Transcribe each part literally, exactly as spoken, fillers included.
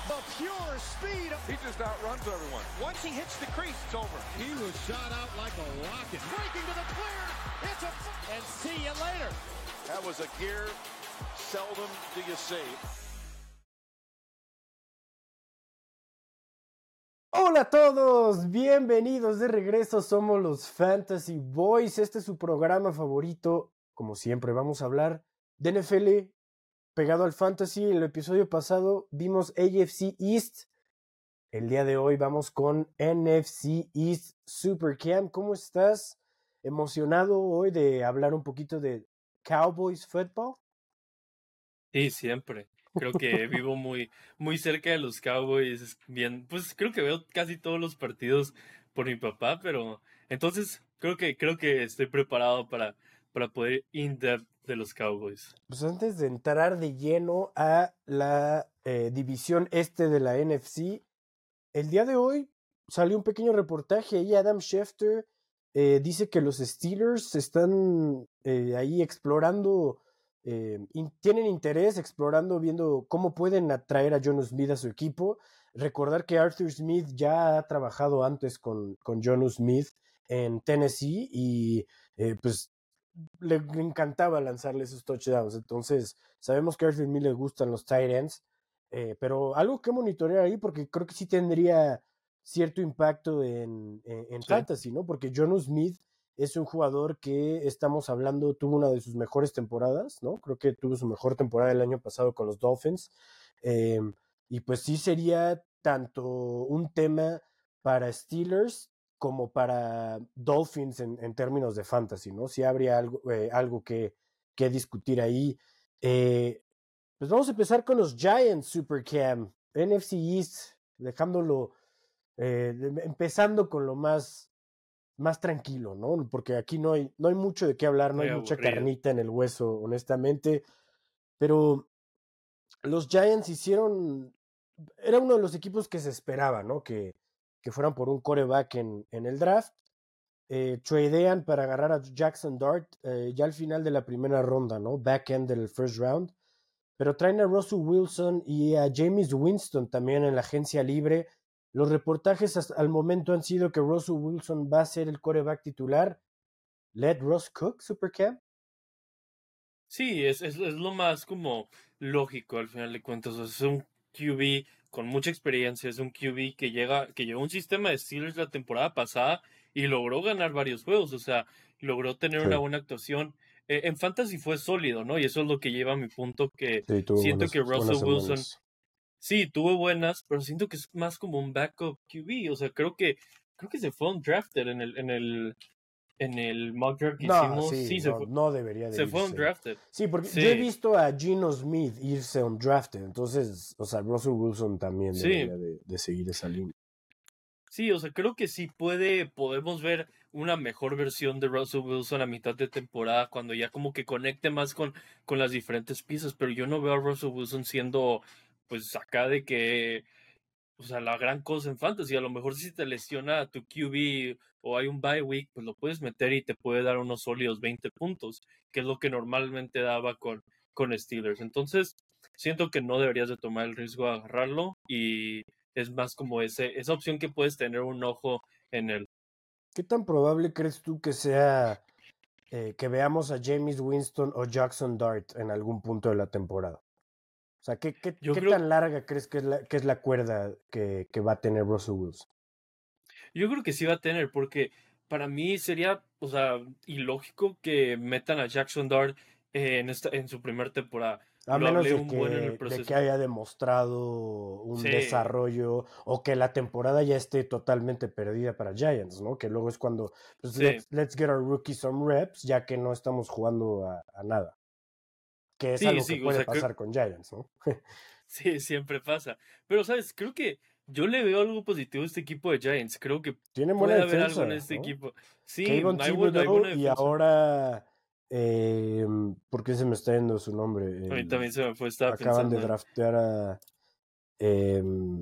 The pure speed. He just outruns everyone. Once he hits the crease, it's over. He was shot out like a rocket. Breaking to the clear. It's a... And see you later. That was a gear seldom do you see. Hola a todos, bienvenidos de regreso, somos los Fantasy Boys, este es su programa favorito, como siempre vamos a hablar de N F L pegado al Fantasy. En el episodio pasado vimos A F C East, el día de hoy vamos con N F C East Super Cam. ¿Cómo estás? ¿Emocionado hoy de hablar un poquito de Cowboys Football? Sí, siempre. Creo que vivo muy, muy cerca de los Cowboys. Bien, pues creo que veo casi todos los partidos por mi papá, pero entonces creo que creo que estoy preparado para, para poder ir in-depth de los Cowboys. Pues antes de entrar de lleno a la eh, división este de la N F C, el día de hoy salió un pequeño reportaje y Adam Schefter eh, dice que los Steelers están eh, ahí explorando. Eh, in, tienen interés explorando, viendo cómo pueden atraer a Jonnu Smith a su equipo. Recordar que Arthur Smith ya ha trabajado antes con, con Jonnu Smith en Tennessee y eh, pues le, le encantaba lanzarle esos touchdowns. Entonces sabemos que a Arthur Smith le gustan los tight ends, eh, pero algo que monitorear ahí porque creo que sí tendría cierto impacto en, en, en sí. Fantasy, ¿no? Porque Jonnu Smith es un jugador que estamos hablando, tuvo una de sus mejores temporadas, ¿no? Creo que tuvo su mejor temporada el año pasado con los Dolphins. Eh, y pues sí sería tanto un tema para Steelers como para Dolphins en, en términos de fantasy, ¿no? Sí habría algo, eh, algo que, que discutir ahí. Eh, pues vamos a empezar con los Giants, Supercam, N F C East, dejándolo, eh, empezando con lo más más tranquilo, ¿no? Porque aquí no hay, no hay mucho de qué hablar, no hay mucha carnita en el hueso, honestamente, pero los Giants hicieron, era uno de los equipos que se esperaba, ¿no? Que, que fueran por un quarterback en, en el draft, eh, tradean para agarrar a Jackson Dart eh, ya al final de la primera ronda, ¿no? Back end del first round, pero traen a Russell Wilson y a Jameis Winston también en la agencia libre. Los reportajes hasta al momento han sido que Russell Wilson va a ser el quarterback titular. ¿Let Russ cook, Supercam? Sí, es, es, es lo más como lógico al final de cuentas. O sea, es un Q B con mucha experiencia, es un Q B que llega, que llevó un sistema de Steelers la temporada pasada y logró ganar varios juegos. O sea, logró tener sí. una buena actuación. Eh, en Fantasy fue sólido, ¿no? Y eso es lo que lleva a mi punto que sí, siento buenas, que Russell Wilson... Sí, tuvo buenas, pero siento que es más como un backup Q B. O sea, creo que creo que se fue undrafted en el en el en el mock draft que no, hicimos. Sí, sí, no, se fue. No debería de Se irse. fue undrafted. Sí, porque sí. yo he visto a Geno Smith irse undrafted. Entonces, o sea, Russell Wilson también sí. debería de, de seguir esa línea. Sí, o sea, creo que sí puede, podemos ver una mejor versión de Russell Wilson a mitad de temporada cuando ya como que conecte más con, con las diferentes piezas, pero yo no veo a Russell Wilson siendo, pues, acá de que, o sea, la gran cosa en fantasy. A lo mejor si te lesiona tu Q B o hay un bye week, pues lo puedes meter y te puede dar unos sólidos veinte puntos, que es lo que normalmente daba con, con Steelers. Entonces, siento que no deberías de tomar el riesgo de agarrarlo y es más como ese, esa opción que puedes tener un ojo en él. ¿Qué tan probable crees tú que sea eh, que veamos a Jameis Winston o Jackson Dart en algún punto de la temporada? O sea, ¿qué, qué, ¿qué creo, tan larga crees que es la, que es la cuerda que, que va a tener Russell Wilson? Yo creo que sí va a tener, porque para mí sería, o sea, ilógico que metan a Jackson Dart eh, en, esta, en su primera temporada. A Lo menos hablé de un que, buen en el proceso. de que haya demostrado un sí. desarrollo o que la temporada ya esté totalmente perdida para Giants, ¿no? Que luego es cuando, pues, sí. let's, let's get our rookie some reps, ya que no estamos jugando a, a nada. Que es sí, algo sí, que puede o sea, pasar creo... con Giants, ¿no? sí, siempre pasa. Pero, ¿sabes? Creo que yo le veo algo positivo a este equipo de Giants. Creo que Tiene puede buena haber defensa, algo en este ¿no? equipo. Sí, Kayvon hay, buen, hay buena defensa. Y ahora, eh, ¿por qué se me está yendo su nombre? A mí El, también se me fue, estaba acaban pensando. de draftear a eh,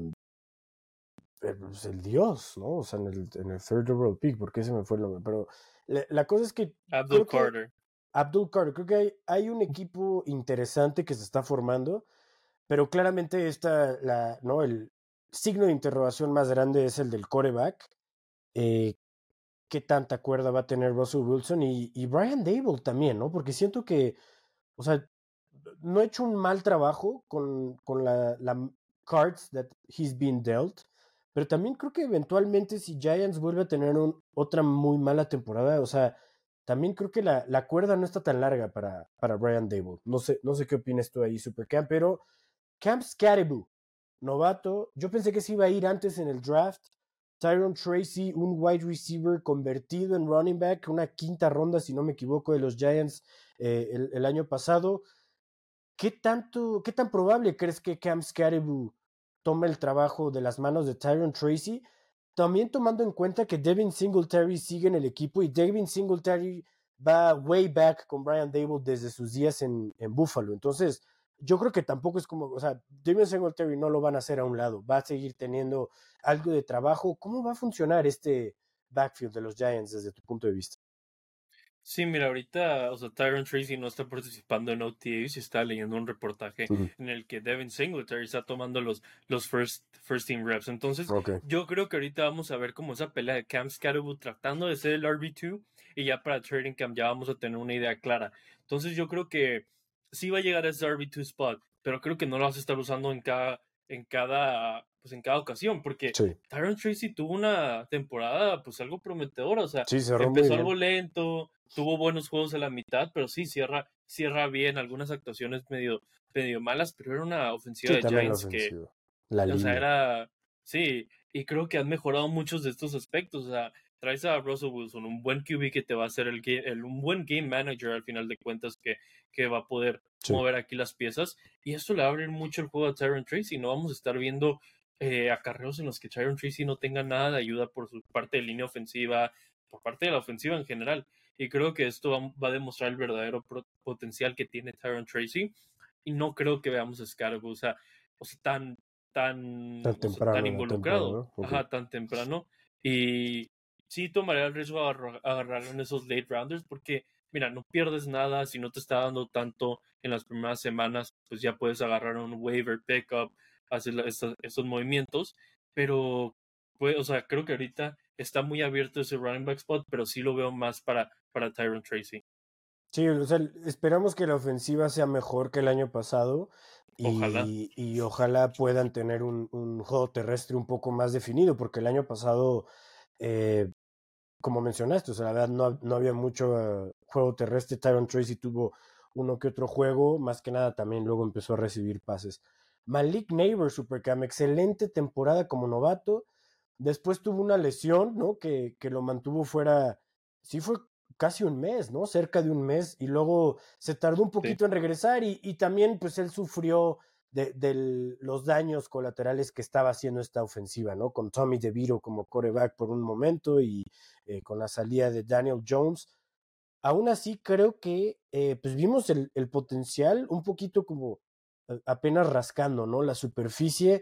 pues el dios, ¿no? O sea, en el, en el third overall pick, ¿por qué se me fue el nombre? Pero la, la cosa es que Abdul creo Carter. Que, Abdul Carter, creo que hay, hay un equipo interesante que se está formando. pero claramente esta, la, ¿no? El signo de interrogación más grande es el del quarterback. Eh, ¿Qué tanta cuerda va a tener Russell Wilson? Y, y Brian Daboll también, ¿no? Porque siento que, o sea, no ha hecho un mal trabajo con, con la, la cards that he's been dealt, pero también creo que eventualmente si Giants vuelve a tener un, otra muy mala temporada, o sea, también creo que la, la cuerda no está tan larga para, para Brian Daboll. No sé, no sé qué opinas tú ahí, Supercamp, pero Camp Scatterbu, novato, yo pensé que se iba a ir antes en el draft. Tyron Tracy, un wide receiver convertido en running back, una quinta ronda, si no me equivoco, de los Giants eh, el, el año pasado. ¿Qué tanto, qué tan probable crees que Cam Scatterbu tome el trabajo de las manos de Tyron Tracy? También tomando en cuenta que Devin Singletary sigue en el equipo y Devin Singletary va way back con Brian Daboll desde sus días en, en Buffalo. Entonces, yo creo que tampoco es como, o sea, Devin Singletary no lo van a hacer a un lado, va a seguir teniendo algo de trabajo. ¿Cómo va a funcionar este backfield de los Giants desde tu punto de vista? Sí, mira, ahorita, o sea, Tyron Tracy no está participando en O T As y está leyendo un reportaje Uh-huh. en el que Devin Singletary está tomando los, los first, first team reps. Entonces, Okay. yo creo que ahorita vamos a ver como esa pelea de Cam Scatterbu tratando de ser el R B dos y ya para Trading Camp ya vamos a tener una idea clara. Entonces, yo creo que sí va a llegar a ese R B dos spot, pero creo que no lo vas a estar usando en cada, en cada, pues en cada ocasión, porque Sí. Tyron Tracy tuvo una temporada, pues algo prometedora, o sea, Sí, cerró empezó muy algo bien. lento. Tuvo buenos juegos a la mitad, pero sí, cierra, cierra bien, algunas actuaciones medio, medio malas, pero era una ofensiva Sí, de también la Giants que, ofensiva. La o sea, línea. era, sí, y creo que han mejorado muchos de estos aspectos, o sea, traes a Russell Wilson, un buen Q B que te va a hacer el, game, el un buen game manager al final de cuentas que, que va a poder Sí. mover aquí las piezas, y esto le va a abrir mucho el juego a Tyron Tracy, no vamos a estar viendo eh, acarreos en los que Tyron Tracy no tenga nada de ayuda por su parte de línea ofensiva, por parte de la ofensiva en general. Y creo que esto va, va a demostrar el verdadero pro, potencial que tiene Tyron Tracy. Y no creo que veamos a Scatterbu, o sea, o sea tan, tan, Tan o sea, temprano tan en la temporada, involucrado. ¿no? Okay. Ajá, tan temprano. Y sí tomaría el riesgo de agarrar, agarrarlo en esos late rounders porque, mira, no pierdes nada. Si no te está dando tanto en las primeras semanas, pues ya puedes agarrar un waiver pickup, hacer estos, estos movimientos. Pero, pues, o sea, creo que ahorita está muy abierto ese running back spot, pero sí lo veo más para, para Tyron Tracy. Sí, o sea, esperamos que la ofensiva sea mejor que el año pasado Ojalá. y, y ojalá puedan tener un, un juego terrestre un poco más definido, porque el año pasado, eh, como mencionaste, o sea, la verdad no, no había mucho uh, juego terrestre. Tyron Tracy tuvo uno que otro juego, más que nada también luego empezó a recibir pases. Malik Neighbor, Supercam, excelente temporada como novato. Después tuvo una lesión, ¿no? Que, que lo mantuvo fuera, sí fue casi un mes, ¿no? Cerca de un mes, y luego se tardó un poquito Sí. en regresar y, y también pues él sufrió de, de, los daños colaterales que estaba haciendo esta ofensiva, ¿no? Con Tommy DeVito como quarterback por un momento y eh, con la salida de Daniel Jones. Aún así creo que eh, pues vimos el, el potencial un poquito como apenas rascando, ¿no? La superficie.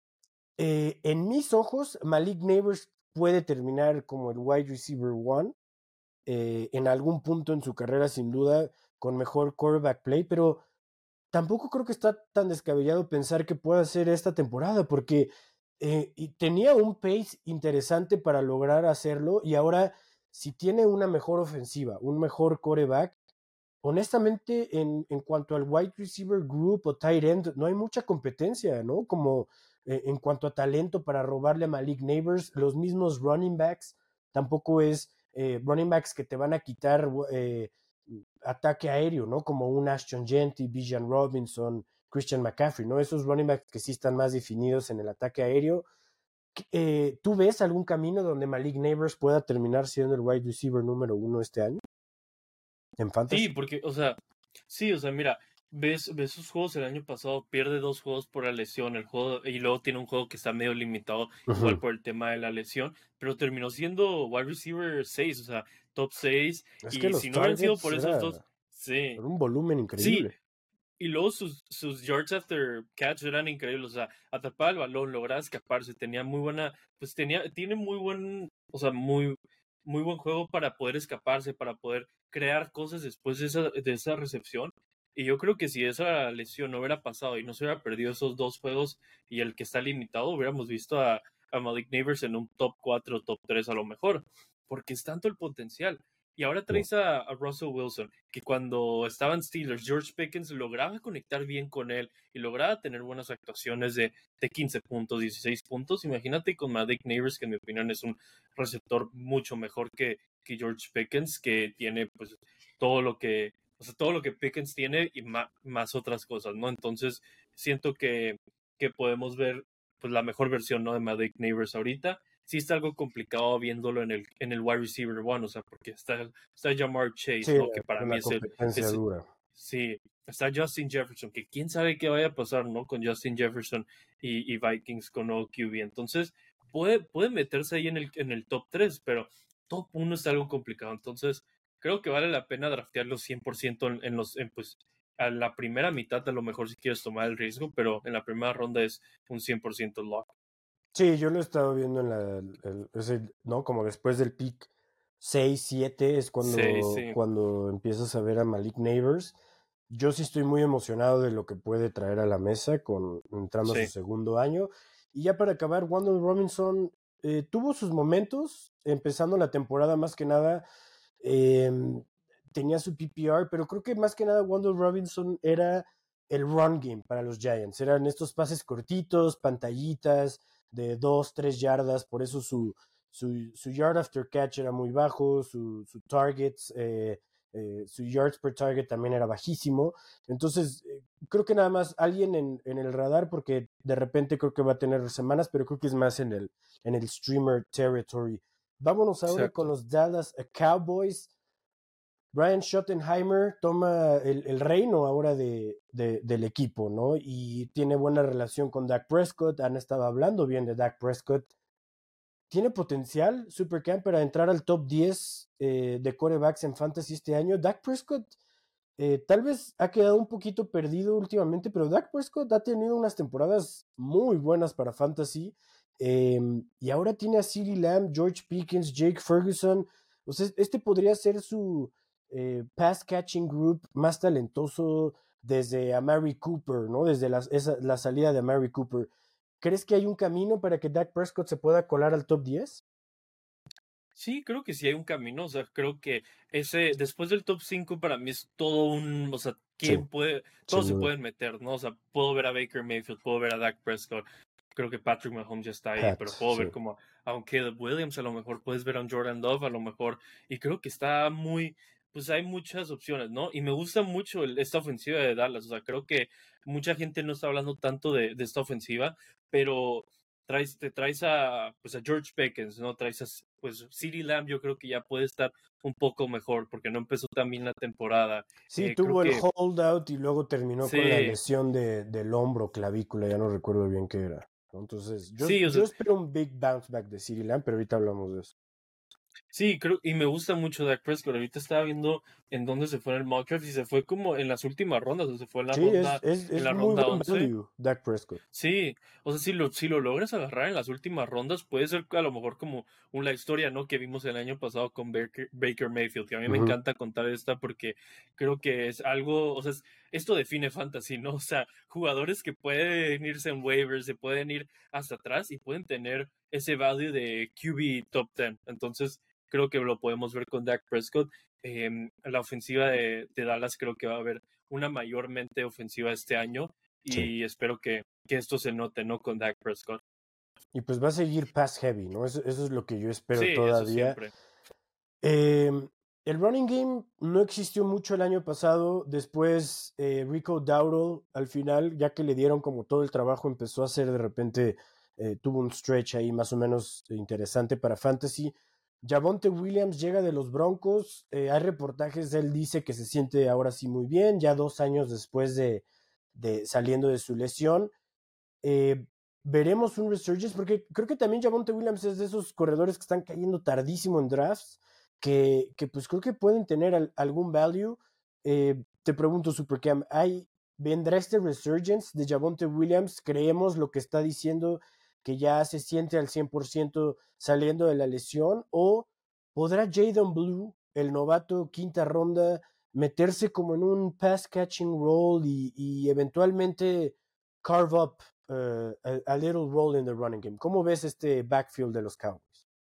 Eh, en mis ojos, Malik Neighbors puede terminar como el wide receiver one eh, en algún punto en su carrera, sin duda, con mejor quarterback play, pero tampoco creo que está tan descabellado pensar que pueda ser esta temporada, porque eh, y tenía un pace interesante para lograr hacerlo, y ahora, si tiene una mejor ofensiva, un mejor quarterback, honestamente, en, en cuanto al wide receiver group o tight end, no hay mucha competencia, ¿no? Como eh, en cuanto a talento para robarle a Malik Neighbors, los mismos running backs, tampoco es eh, running backs que te van a quitar eh, ataque aéreo, ¿no? Como un Ashton Jeanty, Bijan Robinson, Christian McCaffrey, ¿no? Esos running backs que sí están más definidos en el ataque aéreo. Eh, ¿Tú ves algún camino donde Malik Neighbors pueda terminar siendo el wide receiver número uno este año? ¿En fantasy? Sí, porque, o sea, sí, o sea, mira, ves, ves sus juegos el año pasado, pierde dos juegos por la lesión, el juego, y luego tiene un juego que está medio limitado, Uh-huh. igual por el tema de la lesión, pero terminó siendo wide receiver seis, o sea, top seis, Es y que los si no hubieran sido targets por era, esos dos, sí, era un volumen increíble. sí, y luego sus, sus yards after catch eran increíbles, o sea, atrapaba el balón, lograba escaparse, tenía muy buena, pues tenía, tiene muy buen, o sea, muy, muy buen juego para poder escaparse, para poder crear cosas después de esa, de esa recepción. Y yo creo que si esa lesión no hubiera pasado y no se hubiera perdido esos dos juegos y el que está limitado, hubiéramos visto a, a Malik Neighbors en un top cuatro, top tres a lo mejor, porque es tanto el potencial. Y ahora traes a, a Russell Wilson, que cuando estaban Steelers, George Pickens lograba conectar bien con él y lograba tener buenas actuaciones de, de quince puntos, dieciséis puntos. Imagínate con Malik Neighbors, que en mi opinión es un receptor mucho mejor que, que George Pickens, que tiene pues todo lo que, o sea, todo lo que Pickens tiene y ma, más otras cosas, ¿no? Entonces siento que, que podemos ver pues la mejor versión, ¿no?, de Malik Neighbors ahorita. Sí está algo complicado viéndolo en el, en el wide receiver one, o sea, porque está, está Jamar Chase, Sí, ¿no? Que para mí una es el... competencia Es, dura. sí, está Justin Jefferson, que quién sabe qué vaya a pasar, ¿no? Con Justin Jefferson y, y Vikings con nuevo Q B. Entonces, puede, puede meterse ahí en el, en el top tres, pero top uno está algo complicado. Entonces, creo que vale la pena draftearlo cien por ciento en, en los... En, pues, a la primera mitad a lo mejor si quieres tomar el riesgo, pero en la primera ronda es un cien por ciento lock. Sí, yo lo he estado viendo en la, el, ese, ¿no? Como después del pick seis, siete es cuando, Sí, sí. cuando empiezas a ver a Malik Neighbors. Yo sí estoy muy emocionado de lo que puede traer a la mesa con entrando Sí. a su segundo año. Y ya para acabar, Wandale Robinson eh, tuvo sus momentos, empezando la temporada más que nada, eh, tenía su P P R, pero creo que más que nada Wandale Robinson era el run game para los Giants. Eran estos pases cortitos, pantallitas de dos, tres yardas, por eso su, su, su yard after catch era muy bajo, su, su targets, eh, eh, su yards per target también era bajísimo. Entonces, eh, creo que nada más alguien en, en el radar, porque de repente creo que va a tener semanas, pero creo que es más en el, en el streamer territory. Vámonos ahora Exacto. con los Dallas Cowboys. Brian Schottenheimer toma el, el reino ahora de, de, del equipo, ¿no? Y tiene buena relación con Dak Prescott. Han estado hablando bien de Dak Prescott. ¿Tiene potencial Supercamp para entrar al top diez eh, de quarterbacks en fantasy este año? Dak Prescott eh, tal vez ha quedado un poquito perdido últimamente, pero Dak Prescott ha tenido unas temporadas muy buenas para fantasy. Eh, y ahora tiene a CeeDee Lamb, George Pickens, Jake Ferguson. O sea, este podría ser su eh, pass catching group más talentoso desde Amari Cooper, ¿no? Desde la, esa, la salida de Amari Cooper. ¿Crees que hay un camino para que Dak Prescott se pueda colar al top diez? Sí, creo que sí hay un camino, o sea, creo que ese, después del top cinco para mí es todo un, o sea, ¿quién Sí, puede? Todos se pueden meter, ¿no? O sea, puedo ver a Baker Mayfield, puedo ver a Dak Prescott, creo que Patrick Mahomes ya está ahí, Pat, pero puedo sí. ver como a un Caleb Williams, a lo mejor puedes ver a un Jordan Love, a lo mejor, y creo que está muy, pues hay muchas opciones, ¿no? Y me gusta mucho el, esta ofensiva de Dallas, o sea, creo que mucha gente no está hablando tanto de, de esta ofensiva, pero traes, te traes a, pues a George Pickens, ¿no? Traes a, pues, CeeDee Lamb, yo creo que ya puede estar un poco mejor, porque no empezó tan bien la temporada. Sí, Eh, creo tuvo el que, holdout y luego terminó con la sí, lesión de, del hombro, clavícula, ya no recuerdo bien qué era. Entonces, yo, sí, o yo sea, espero un big bounce back de CeeDee Lamb, pero ahorita hablamos de eso. sí, creo, y me gusta mucho Dak Prescott. Ahorita estaba viendo en dónde se fue en el mock draft y se fue como en las últimas rondas, o se fue en la Sí, es, ronda, es, en es la muy ronda buen once. value, Dak Prescott. Sí, o sea, si lo, si lo logras agarrar en las últimas rondas, puede ser a lo mejor como una historia, ¿no? Que vimos el año pasado con Baker, Baker Mayfield, que a mí me Ujú. encanta contar esta porque creo que es algo, o sea, es- esto define fantasy, ¿no? O sea, jugadores que pueden irse en waivers, se pueden ir hasta atrás y pueden tener ese value de Q B top diez. Entonces, creo que lo podemos ver con Dak Prescott. Em, la ofensiva de, de Dallas creo que va a haber una mayormente ofensiva este año Sí. y espero que, que esto se note, ¿no? Con Dak Prescott. Y pues va a seguir pass heavy, ¿no? Eso, eso es lo que yo espero Sí, eso todavía. siempre. Eh, el running game no existió mucho el año pasado. Después, eh, Rico Dowdle, al final, ya que le dieron como todo el trabajo, empezó a hacer de repente, eh, tuvo un stretch ahí más o menos interesante para fantasy. Javonte Williams llega de los Broncos. Eh, hay reportajes, él dice que se siente ahora sí muy bien, ya dos años después de, de saliendo de su lesión. Eh, veremos un resurgence, porque creo que también Javonte Williams es de esos corredores que están cayendo tardísimo en drafts, que, que pues creo que pueden tener al, algún value. Eh, te pregunto, Supercam, ¿hay, ¿vendrá este resurgence de Javonte Williams? ¿Creemos lo que está diciendo, que ya se siente al cien por ciento saliendo de la lesión? ¿O podrá Jadon Blue, el novato quinta ronda, meterse como en un pass catching role y, y eventualmente carve up uh, a, a little role in the running game. ¿Cómo ves este backfield de los Cowboys?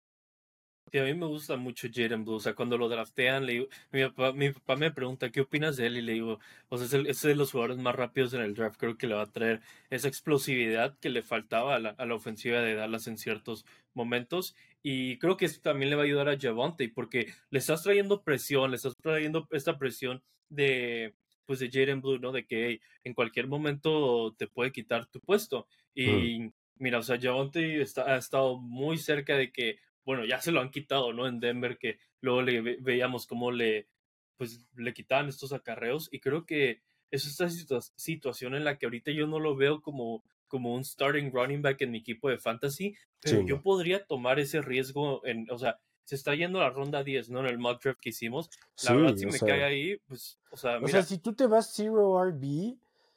Sí, a mí me gusta mucho Jaden Blue. O sea, cuando lo draftean, le digo, mi papá, mi papá me pregunta qué opinas de él y le digo, o sea, es, el, es de los jugadores más rápidos en el draft. Creo que le va a traer esa explosividad que le faltaba a la, a la ofensiva de Dallas en ciertos momentos. Y creo que esto también le va a ayudar a Javonte porque le estás trayendo presión, le estás trayendo esta presión de, pues de Jaden Blue, ¿no? De que hey, en cualquier momento te puede quitar tu puesto. Y mm. mira, o sea, Javonte está, ha estado muy cerca de que bueno, ya se lo han quitado, ¿no? En Denver, que luego le ve, veíamos cómo le, pues, le quitaban estos acarreos, y creo que es esta situa- situación en la que ahorita yo no lo veo como, como un starting running back en mi equipo de fantasy, pero sí, yo no. podría tomar ese riesgo, en, o sea, se está yendo a la ronda diez, ¿no? En el mock draft que hicimos, la sí, verdad, si me sea, cae ahí, pues, o sea, o mira. sea, si tú te vas zero R B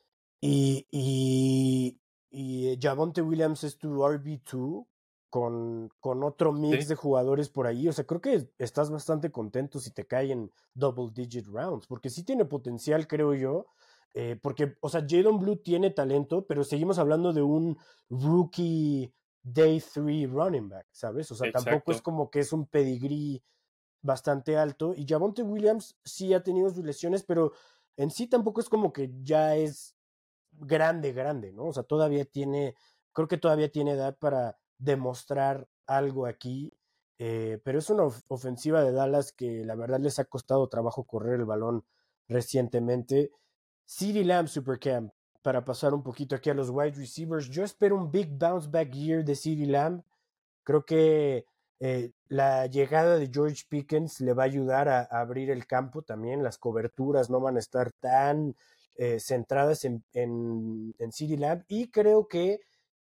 y, y, y Javonte Williams es tu R B dos, Con, con otro mix ¿Sí? de jugadores por ahí, o sea, creo que estás bastante contento si te caen double digit rounds, porque sí tiene potencial, creo yo, eh, porque, o sea, Jaden Blue tiene talento, pero seguimos hablando de un rookie day three running back, ¿sabes? O sea, Exacto. tampoco es como que es un pedigrí bastante alto, y Javonte Williams sí ha tenido sus lesiones, pero en sí tampoco es como que ya es grande, grande, ¿no? O sea, todavía tiene, creo que todavía tiene edad para demostrar algo aquí, eh, pero es una of- ofensiva de Dallas que la verdad les ha costado trabajo correr el balón recientemente. CeeDee Lamb Supercamp, para pasar un poquito aquí a los wide receivers, yo espero un big bounce back year de CeeDee Lamb. Creo que eh, la llegada de George Pickens le va a ayudar a, a abrir el campo también, las coberturas no van a estar tan eh, centradas en, en, en CeeDee Lamb, y creo que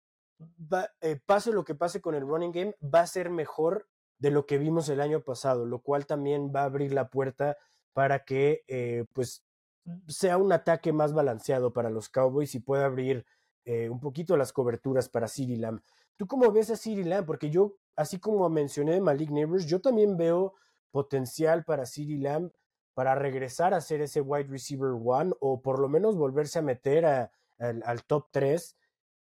Va, eh, pase lo que pase con el running game, va a ser mejor de lo que vimos el año pasado, lo cual también va a abrir la puerta para que eh, pues sea un ataque más balanceado para los Cowboys y pueda abrir eh, un poquito las coberturas para CeeDee Lamb. ¿Tú cómo ves a CeeDee Lamb? Porque yo, así como mencioné de Malik Neighbors, yo también veo potencial para CeeDee Lamb para regresar a ser ese wide receiver one o por lo menos volverse a meter a, a, al top tres.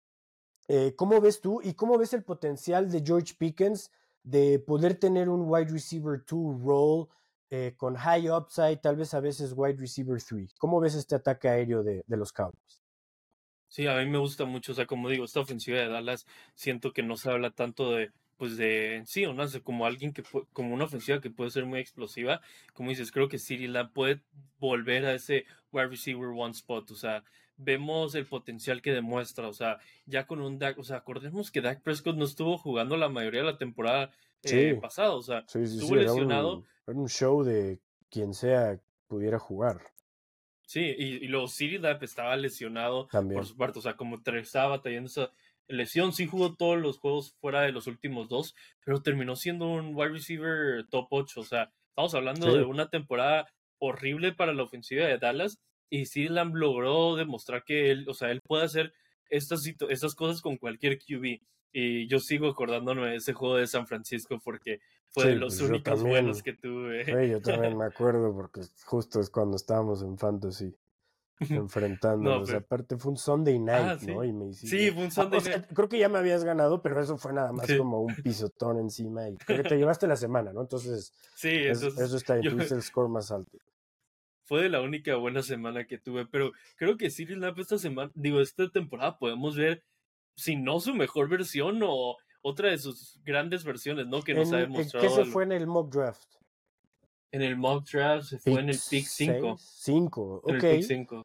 Eh, ¿Cómo ves tú y cómo ves el potencial de George Pickens de poder tener un wide receiver two role eh, con high upside, tal vez a veces wide receiver three? ¿Cómo ves este ataque aéreo de, de los Cowboys? Sí, a mí me gusta mucho, o sea, como digo, esta ofensiva de Dallas, siento que no se habla tanto de, pues de, sí, o no, como alguien que, como una ofensiva que puede ser muy explosiva, como dices, creo que CeeDee Lamb puede volver a ese wide receiver one spot, o sea, vemos el potencial que demuestra, o sea, ya con un Dak, o sea, acordemos que Dak Prescott no estuvo jugando la mayoría de la temporada eh, sí, pasada, o sea, sí, sí, estuvo sí, lesionado. Era un, era un show de quien sea pudiera jugar. Sí, y, y luego CeeDee Lamb estaba lesionado También. por su parte, o sea, como estaba batallando esa lesión, sí jugó todos los juegos fuera de los últimos dos, pero terminó siendo un wide receiver top ocho, o sea, estamos hablando sí. de una temporada horrible para la ofensiva de Dallas, y CeeDee Lamb logró demostrar que él, o sea, él puede hacer estas, estas cosas con cualquier Q B, y yo sigo acordándome de ese juego de San Francisco porque fue sí, de los pues únicos también, buenos que tuve. Sí, yo también me acuerdo porque justo es cuando estábamos en Fantasy enfrentándonos. No, pero... Aparte fue un Sunday night, ah, ¿sí? ¿no? Y me hiciste... Sí, fue un Sunday ah, o sea, night. Creo que ya me habías ganado, pero eso fue nada más sí. como un pisotón encima y creo que te llevaste la semana, ¿no? Entonces, sí, es, entonces eso está bien, yo... tuviste el score más alto. Fue de la única buena semana que tuve, pero creo que CeeDee Lamb esta semana, digo, esta temporada podemos ver, si no su mejor versión o otra de sus grandes versiones, ¿no? Que nos en, ha demostrado. ¿Qué se fue en el mock draft? En el mock draft se fue pick en el pick cinco. cinco, ok. En el pick cinco.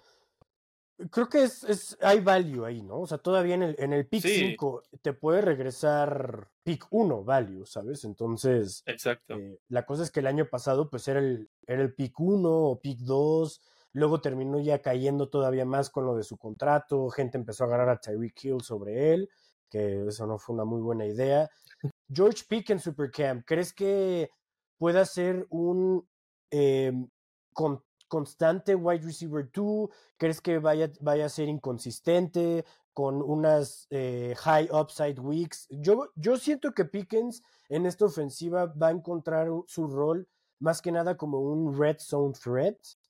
Creo que es, es hay value ahí, ¿no? O sea, todavía en el, en el pick cinco sí. te puede regresar pick uno value, ¿sabes? Entonces, exacto. Eh, la cosa es que el año pasado pues era el, era el pick uno o pick dos, luego terminó ya cayendo todavía más con lo de su contrato, gente empezó a agarrar a Tyreek Hill sobre él, que eso no fue una muy buena idea. George Pickens Supercamp, ¿crees que pueda ser un eh, con, constante wide receiver two? ¿Crees que vaya, vaya a ser inconsistente con unas eh, high upside weeks? Yo, yo siento que Pickens en esta ofensiva va a encontrar su rol más que nada como un red zone threat,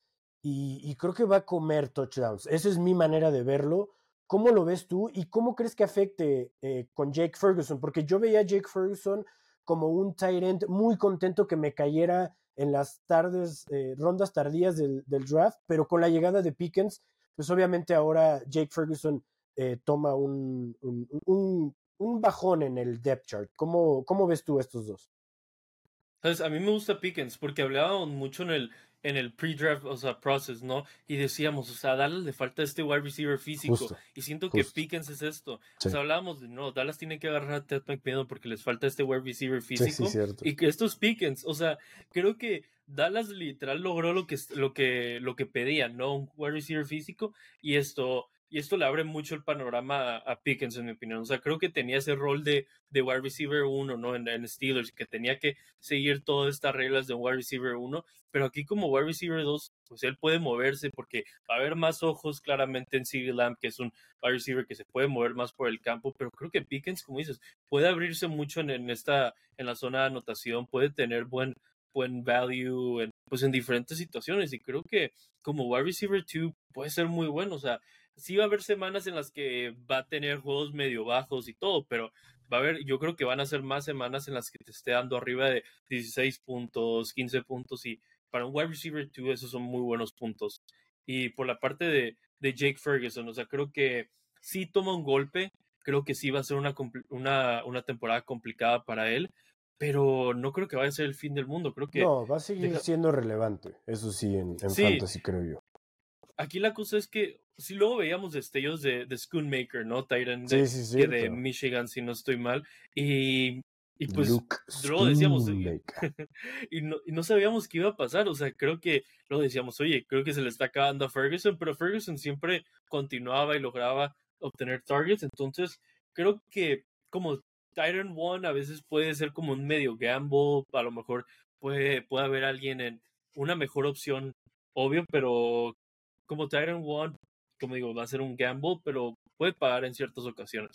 y, y creo que va a comer touchdowns. Esa es mi manera de verlo. ¿Cómo lo ves tú y cómo crees que afecte eh, con Jake Ferguson? Porque yo veía a Jake Ferguson como un tight end muy contento que me cayera en las tardes, eh, rondas tardías del, del draft, pero con la llegada de Pickens, pues obviamente ahora Jake Ferguson eh, toma un, un, un, un bajón en el depth chart. ¿Cómo, cómo ves tú estos dos? ¿Sabes? A mí me gusta Pickens porque hablábamos mucho en el, en el pre-draft, o sea, process, ¿no? Y decíamos, o sea, a Dallas le falta este wide receiver físico. Justo, y siento justo. que Pickens es esto. Sí. O sea, hablábamos de, no, Dallas tiene que agarrar a Ted McMillan porque les falta este wide receiver Sí, físico. sí, cierto. Y que esto es Pickens. O sea, creo que Dallas literal logró lo que, lo que, lo que pedían, ¿no? Un wide receiver físico. Y esto, y esto le abre mucho el panorama a, a Pickens, en mi opinión. O sea, creo que tenía ese rol de, de wide receiver uno, ¿no? En, en Steelers, que tenía que seguir todas estas reglas de un wide receiver uno, pero aquí como wide receiver dos, pues él puede moverse porque va a haber más ojos claramente en CeeDee Lamb, que es un wide receiver que se puede mover más por el campo, pero creo que Pickens, como dices, puede abrirse mucho en, en esta, en la zona de anotación, puede tener buen, buen value en, pues en diferentes situaciones, y creo que como wide receiver dos puede ser muy bueno. O sea, sí va a haber semanas en las que va a tener juegos medio bajos y todo, pero va a haber, yo creo que van a ser más semanas en las que te esté dando arriba de dieciséis puntos, quince puntos, y para un wide receiver dos esos son muy buenos puntos. Y por la parte de, de Jake Ferguson, o sea, creo que sí toma un golpe, creo que sí va a ser una, una, una temporada complicada para él, pero no creo que vaya a ser el fin del mundo. Creo que no, va a seguir deja... siendo relevante, eso sí, en, en sí, fantasy, creo yo. Aquí la cosa es que si luego veíamos destellos de, de Schoonmaker, ¿no? Tyrant Sí, de, sí, que de cierto. Michigan, si no estoy mal. Y, y pues Luke luego decíamos, y, Schoonmaker. y, no, y no sabíamos qué iba a pasar. O sea, creo que luego decíamos, oye, creo que se le está acabando a Ferguson, pero Ferguson siempre continuaba y lograba obtener targets. Entonces, creo que como Tyrant One a veces puede ser como un medio gamble, a lo mejor puede, puede haber alguien en una mejor opción, obvio, pero como Tyrant One, como digo, va a ser un gamble, pero puede pagar en ciertas ocasiones.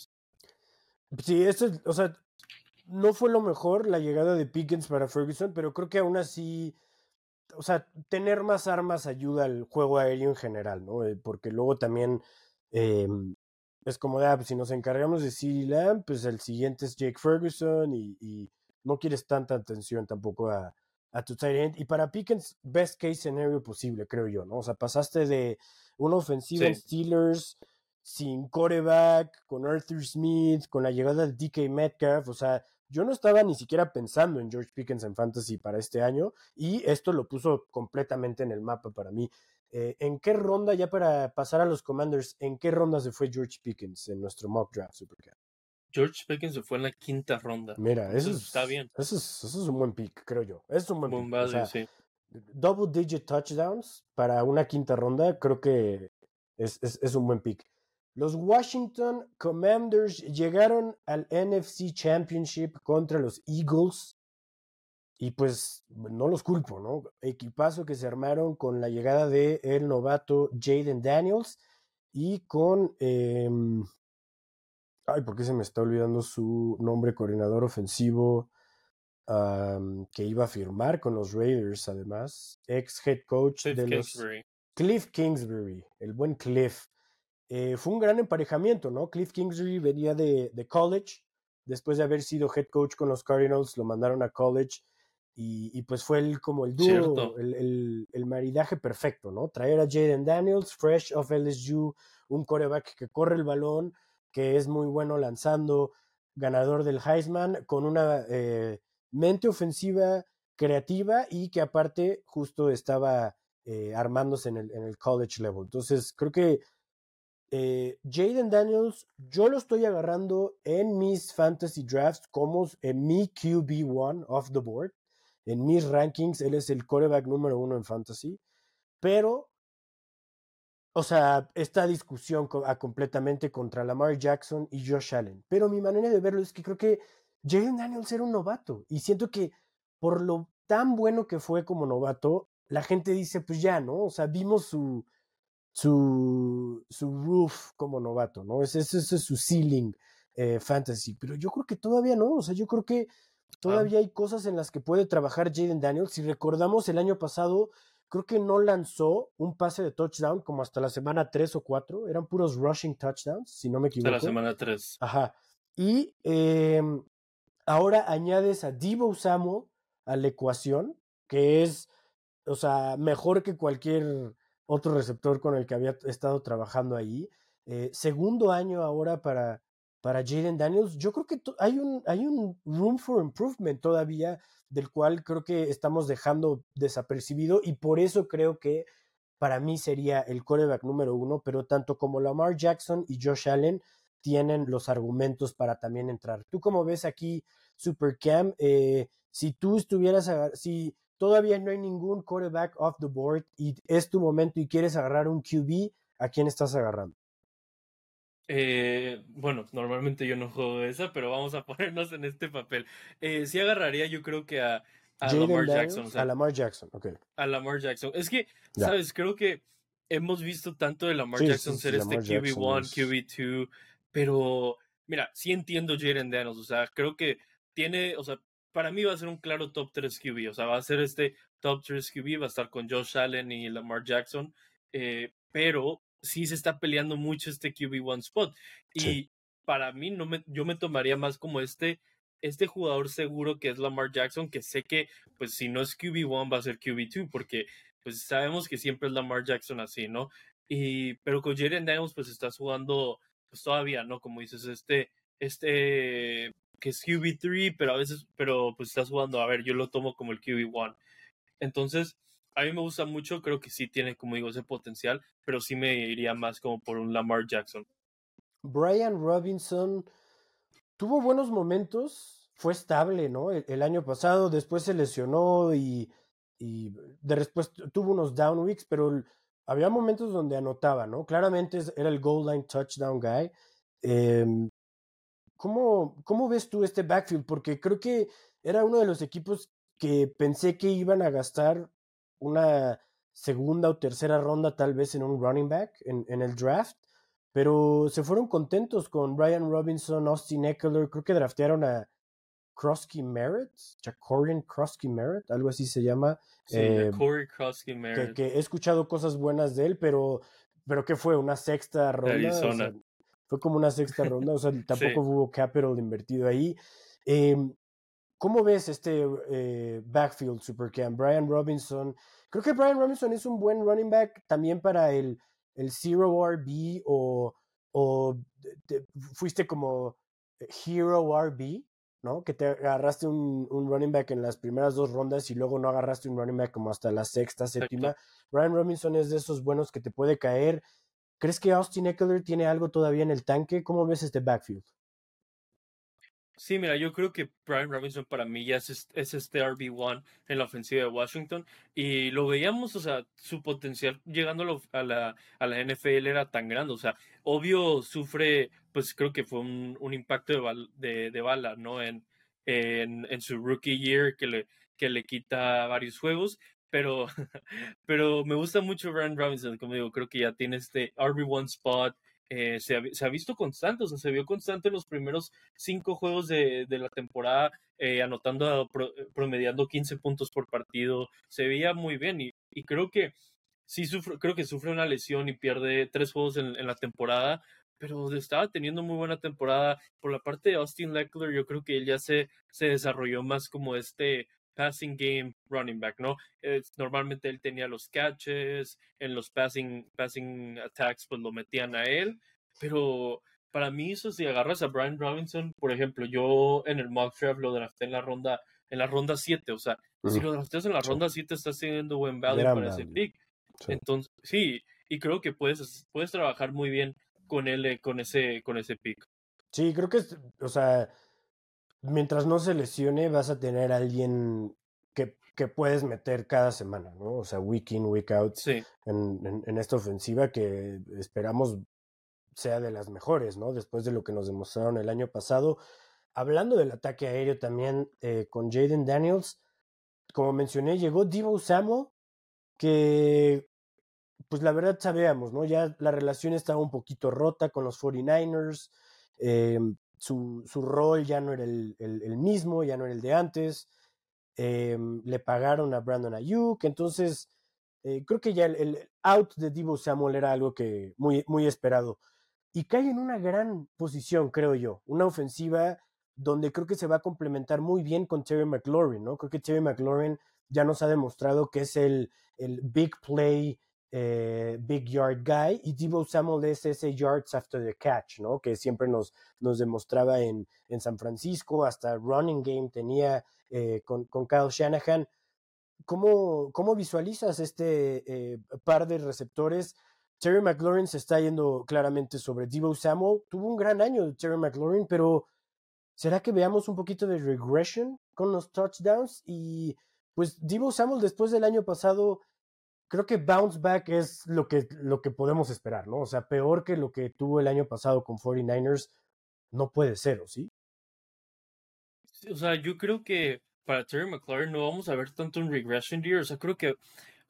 Sí, esto, o sea, no fue lo mejor la llegada de Pickens para Ferguson, pero creo que aún así, o sea, tener más armas ayuda al juego aéreo en general, ¿no? Eh, porque luego también eh, es como, ah, pues si nos encargamos de CeeDee Lamb, pues el siguiente es Jake Ferguson y, y no quieres tanta atención tampoco a, a tu tight end. Y para Pickens, best case scenario posible, creo yo, ¿no? O sea, pasaste de una ofensiva Sí. en Steelers sin quarterback, con Arthur Smith, con la llegada de D K Metcalf, o sea, yo no estaba ni siquiera pensando en George Pickens en Fantasy para este año y esto lo puso completamente en el mapa para mí. Eh, ¿En qué ronda, ya para pasar a los Commanders, en qué ronda se fue George Pickens en nuestro mock draft, Supercat? George Pickens se fue en la quinta ronda. Mira, eso es, está bien. Eso es, eso es un buen pick, creo yo. Es un buen, buen pick. Value, o sea, sí. Double digit touchdowns para una quinta ronda, creo que es, es, es un buen pick. Los Washington Commanders llegaron al N F C Championship contra los Eagles y pues no los culpo, ¿no? Equipazo que se armaron con la llegada de el novato Jaden Daniels y con... Eh, ay, ¿por qué se me está olvidando su nombre? Coordinador ofensivo um, que iba a firmar con los Raiders, además. Ex head coach Cliff de Kingsbury. los... Cliff Kingsbury, el buen Cliff. Eh, fue un gran emparejamiento, ¿no? Cliff Kingsbury venía de, de college, después de haber sido head coach con los Cardinals, lo mandaron a college y, y pues fue el, como el dúo, el, el, el maridaje perfecto, ¿no? Traer a Jaden Daniels, fresh of L S U, un quarterback que corre el balón, que es muy bueno lanzando, ganador del Heisman, con una eh, mente ofensiva creativa y que aparte justo estaba eh, armándose en el, en el college level. Entonces creo que Eh, Jaden Daniels, yo lo estoy agarrando en mis fantasy drafts como en mi Q B uno off the board. En mis rankings, él es el quarterback número uno en fantasy. Pero, o sea, esta discusión co- a completamente contra Lamar Jackson y Josh Allen. Pero mi manera de verlo es que creo que Jaden Daniels era un novato. Y siento que por lo tan bueno que fue como novato, la gente dice, pues ya, ¿no? O sea, vimos su su, su roof como novato, ¿no? Ese, ese, ese es su ceiling eh, fantasy, pero yo creo que todavía no, o sea, yo creo que todavía ah. hay cosas en las que puede trabajar Jaden Daniels. Si recordamos el año pasado, creo que no lanzó un pase de touchdown como hasta la semana tres o cuatro. Eran puros rushing touchdowns, si no me equivoco. Hasta la semana tres. Ajá. Y eh, ahora añades a Deebo Samuel a la ecuación, que es, o sea, mejor que cualquier otro receptor con el que había estado trabajando ahí. Eh, segundo año ahora para, para Jayden Daniels. Yo creo que to- hay un, hay un room for improvement todavía, del cual creo que estamos dejando desapercibido, y por eso creo que para mí sería el quarterback número uno, pero tanto como Lamar Jackson y Josh Allen tienen los argumentos para también entrar. ¿Tú cómo ves aquí, Supercam? Eh, si tú estuvieras, a, si todavía no hay ningún quarterback off the board y es tu momento y quieres agarrar un Q B, ¿a quién estás agarrando? Eh, bueno, normalmente yo no juego esa, pero vamos a ponernos en este papel. Eh, sí agarraría yo creo que a, a Jayden Lamar Jackson. Daniels, O sea, a Lamar Jackson, ok. a Lamar Jackson. Es que, Ya. ¿sabes? Creo que hemos visto tanto de Lamar Sí, Jackson sí, ser sí, este Lamar Q B Jackson uno, es- Q B dos, pero mira, sí entiendo Jayden Daniels. O sea, creo que tiene, o sea, para mí va a ser un claro top tres Q B. O sea, va a ser este top tres Q B, va a estar con Josh Allen y Lamar Jackson. Eh, pero sí se está peleando mucho este Q B uno spot. Y Sí. para mí, no me, yo me tomaría más como este, este jugador seguro que es Lamar Jackson, que sé que, pues, si no es Q B uno, va a ser Q B dos, porque pues sabemos que siempre es Lamar Jackson así, ¿no? Y, pero con Jayden Daniels, pues estás jugando, pues todavía, ¿no? Como dices, este, este, que es Q B tres, pero a veces, pero pues estás jugando, a ver, yo lo tomo como el Q B uno. Entonces, a mí me gusta mucho, creo que sí tiene, como digo, ese potencial, pero sí me iría más como por un Lamar Jackson. Brian Robinson tuvo buenos momentos, fue estable, ¿no? El, el año pasado, después se lesionó y, y de después tuvo unos down weeks, pero el- había momentos donde anotaba, ¿no? Claramente es- era el goal line touchdown guy. Em, ¿cómo, ¿Cómo ves tú este backfield? Porque creo que era uno de los equipos que pensé que iban a gastar una segunda o tercera ronda tal vez en un running back en, en el draft, pero se fueron contentos con Brian Robinson, Austin Eckler, creo que draftearon a Krosky Merritt, Jacorian Krosky Merritt, algo así se llama, Sí, eh, Corey Krosky que, Merritt que he escuchado cosas buenas de él, pero, pero ¿qué fue? ¿Una sexta de ronda? O sea, Arizona. fue como una sexta ronda, o sea, tampoco Sí. hubo capital invertido ahí. Eh, ¿Cómo ves este eh, backfield, Supercam? Brian Robinson. Creo que Brian Robinson es un buen running back también para el, el zero R B o, o te, fuiste como hero R B, ¿no? Que te agarraste un, un running back en las primeras dos rondas y luego no agarraste un running back como hasta la sexta, séptima. Exacto. Brian Robinson es de esos buenos que te puede caer. ¿Crees que Austin Eckler tiene algo todavía en el tanque? ¿Cómo ves este backfield? Sí, mira, yo creo que Brian Robinson para mí ya es, es es este R B uno en la ofensiva de Washington y lo veíamos, o sea, su potencial llegando a, lo- a la, a la N F L era tan grande, o sea, obvio sufre, pues creo que fue un, un impacto de, bal- de, de bala, ¿no? En, en, en su rookie year que le, que le quita varios juegos, pero, pero me gusta mucho Brian Robinson, como digo, creo que ya tiene este R B uno spot. Eh, se, ha, se ha visto constante, o sea, se vio constante en los primeros cinco juegos de, de la temporada, eh, anotando, pro, promediando quince puntos por partido, se veía muy bien y, y creo que sí sufre, creo que sufre una lesión y pierde tres juegos en, en la temporada, pero estaba teniendo muy buena temporada. Por la parte de Austin Eckler, yo creo que él ya se, se desarrolló más como este passing game running back, ¿no? Es, normalmente él tenía los catches, en los passing, passing attacks pues lo metían a él, pero para mí eso si agarras a Brian Robinson, por ejemplo, yo en el mock draft lo drafté en la ronda en la ronda siete, o sea, Uh si -huh. lo drafteas en la Sí. ronda siete estás teniendo buen value Gran para ese value. pick. Sí. Entonces, sí, y creo que puedes puedes trabajar muy bien con él con ese con ese pick. Sí, creo que es, o sea, mientras no se lesione, vas a tener a alguien que, que puedes meter cada semana, ¿no? O sea, week in, week out Sí. en, en, en esta ofensiva que esperamos sea de las mejores, ¿no? Después de lo que nos demostraron el año pasado. Hablando del ataque aéreo también eh, con Jayden Daniels, como mencioné, llegó Deebo Samuel, que pues la verdad sabíamos, ¿no? Ya la relación estaba un poquito rota con los cuarenta y nueve ers, eh, su, su rol ya no era el, el, el, mismo, ya no era el de antes, eh, le pagaron a Brandon Ayuk, entonces eh, creo que ya el, el out de Deebo Samuel era algo que muy, muy esperado. Y cae en una gran posición, creo yo. Una ofensiva donde creo que se va a complementar muy bien con Terry McLaurin, ¿no? Creo que Terry McLaurin ya nos ha demostrado que es el, el big play, eh, big yard guy, y Deebo Samuel es ese yards after the catch, ¿no? Que siempre nos, nos demostraba en, en San Francisco, hasta running game tenía eh, con, con Kyle Shanahan. ¿Cómo, cómo visualizas este eh, par de receptores? Terry McLaurin se está yendo claramente sobre Deebo Samuel. Tuvo un gran año Terry McLaurin, pero ¿será que veamos un poquito de regression con los touchdowns? Y pues Deebo Samuel después del año pasado, creo que bounce back es lo que, lo que podemos esperar, ¿no? O sea, peor que lo que tuvo el año pasado con cuarenta y nueve ers, no puede ser, ¿o sí? O sea, yo creo que para Terry McLaurin no vamos a ver tanto un regression year. O sea, creo que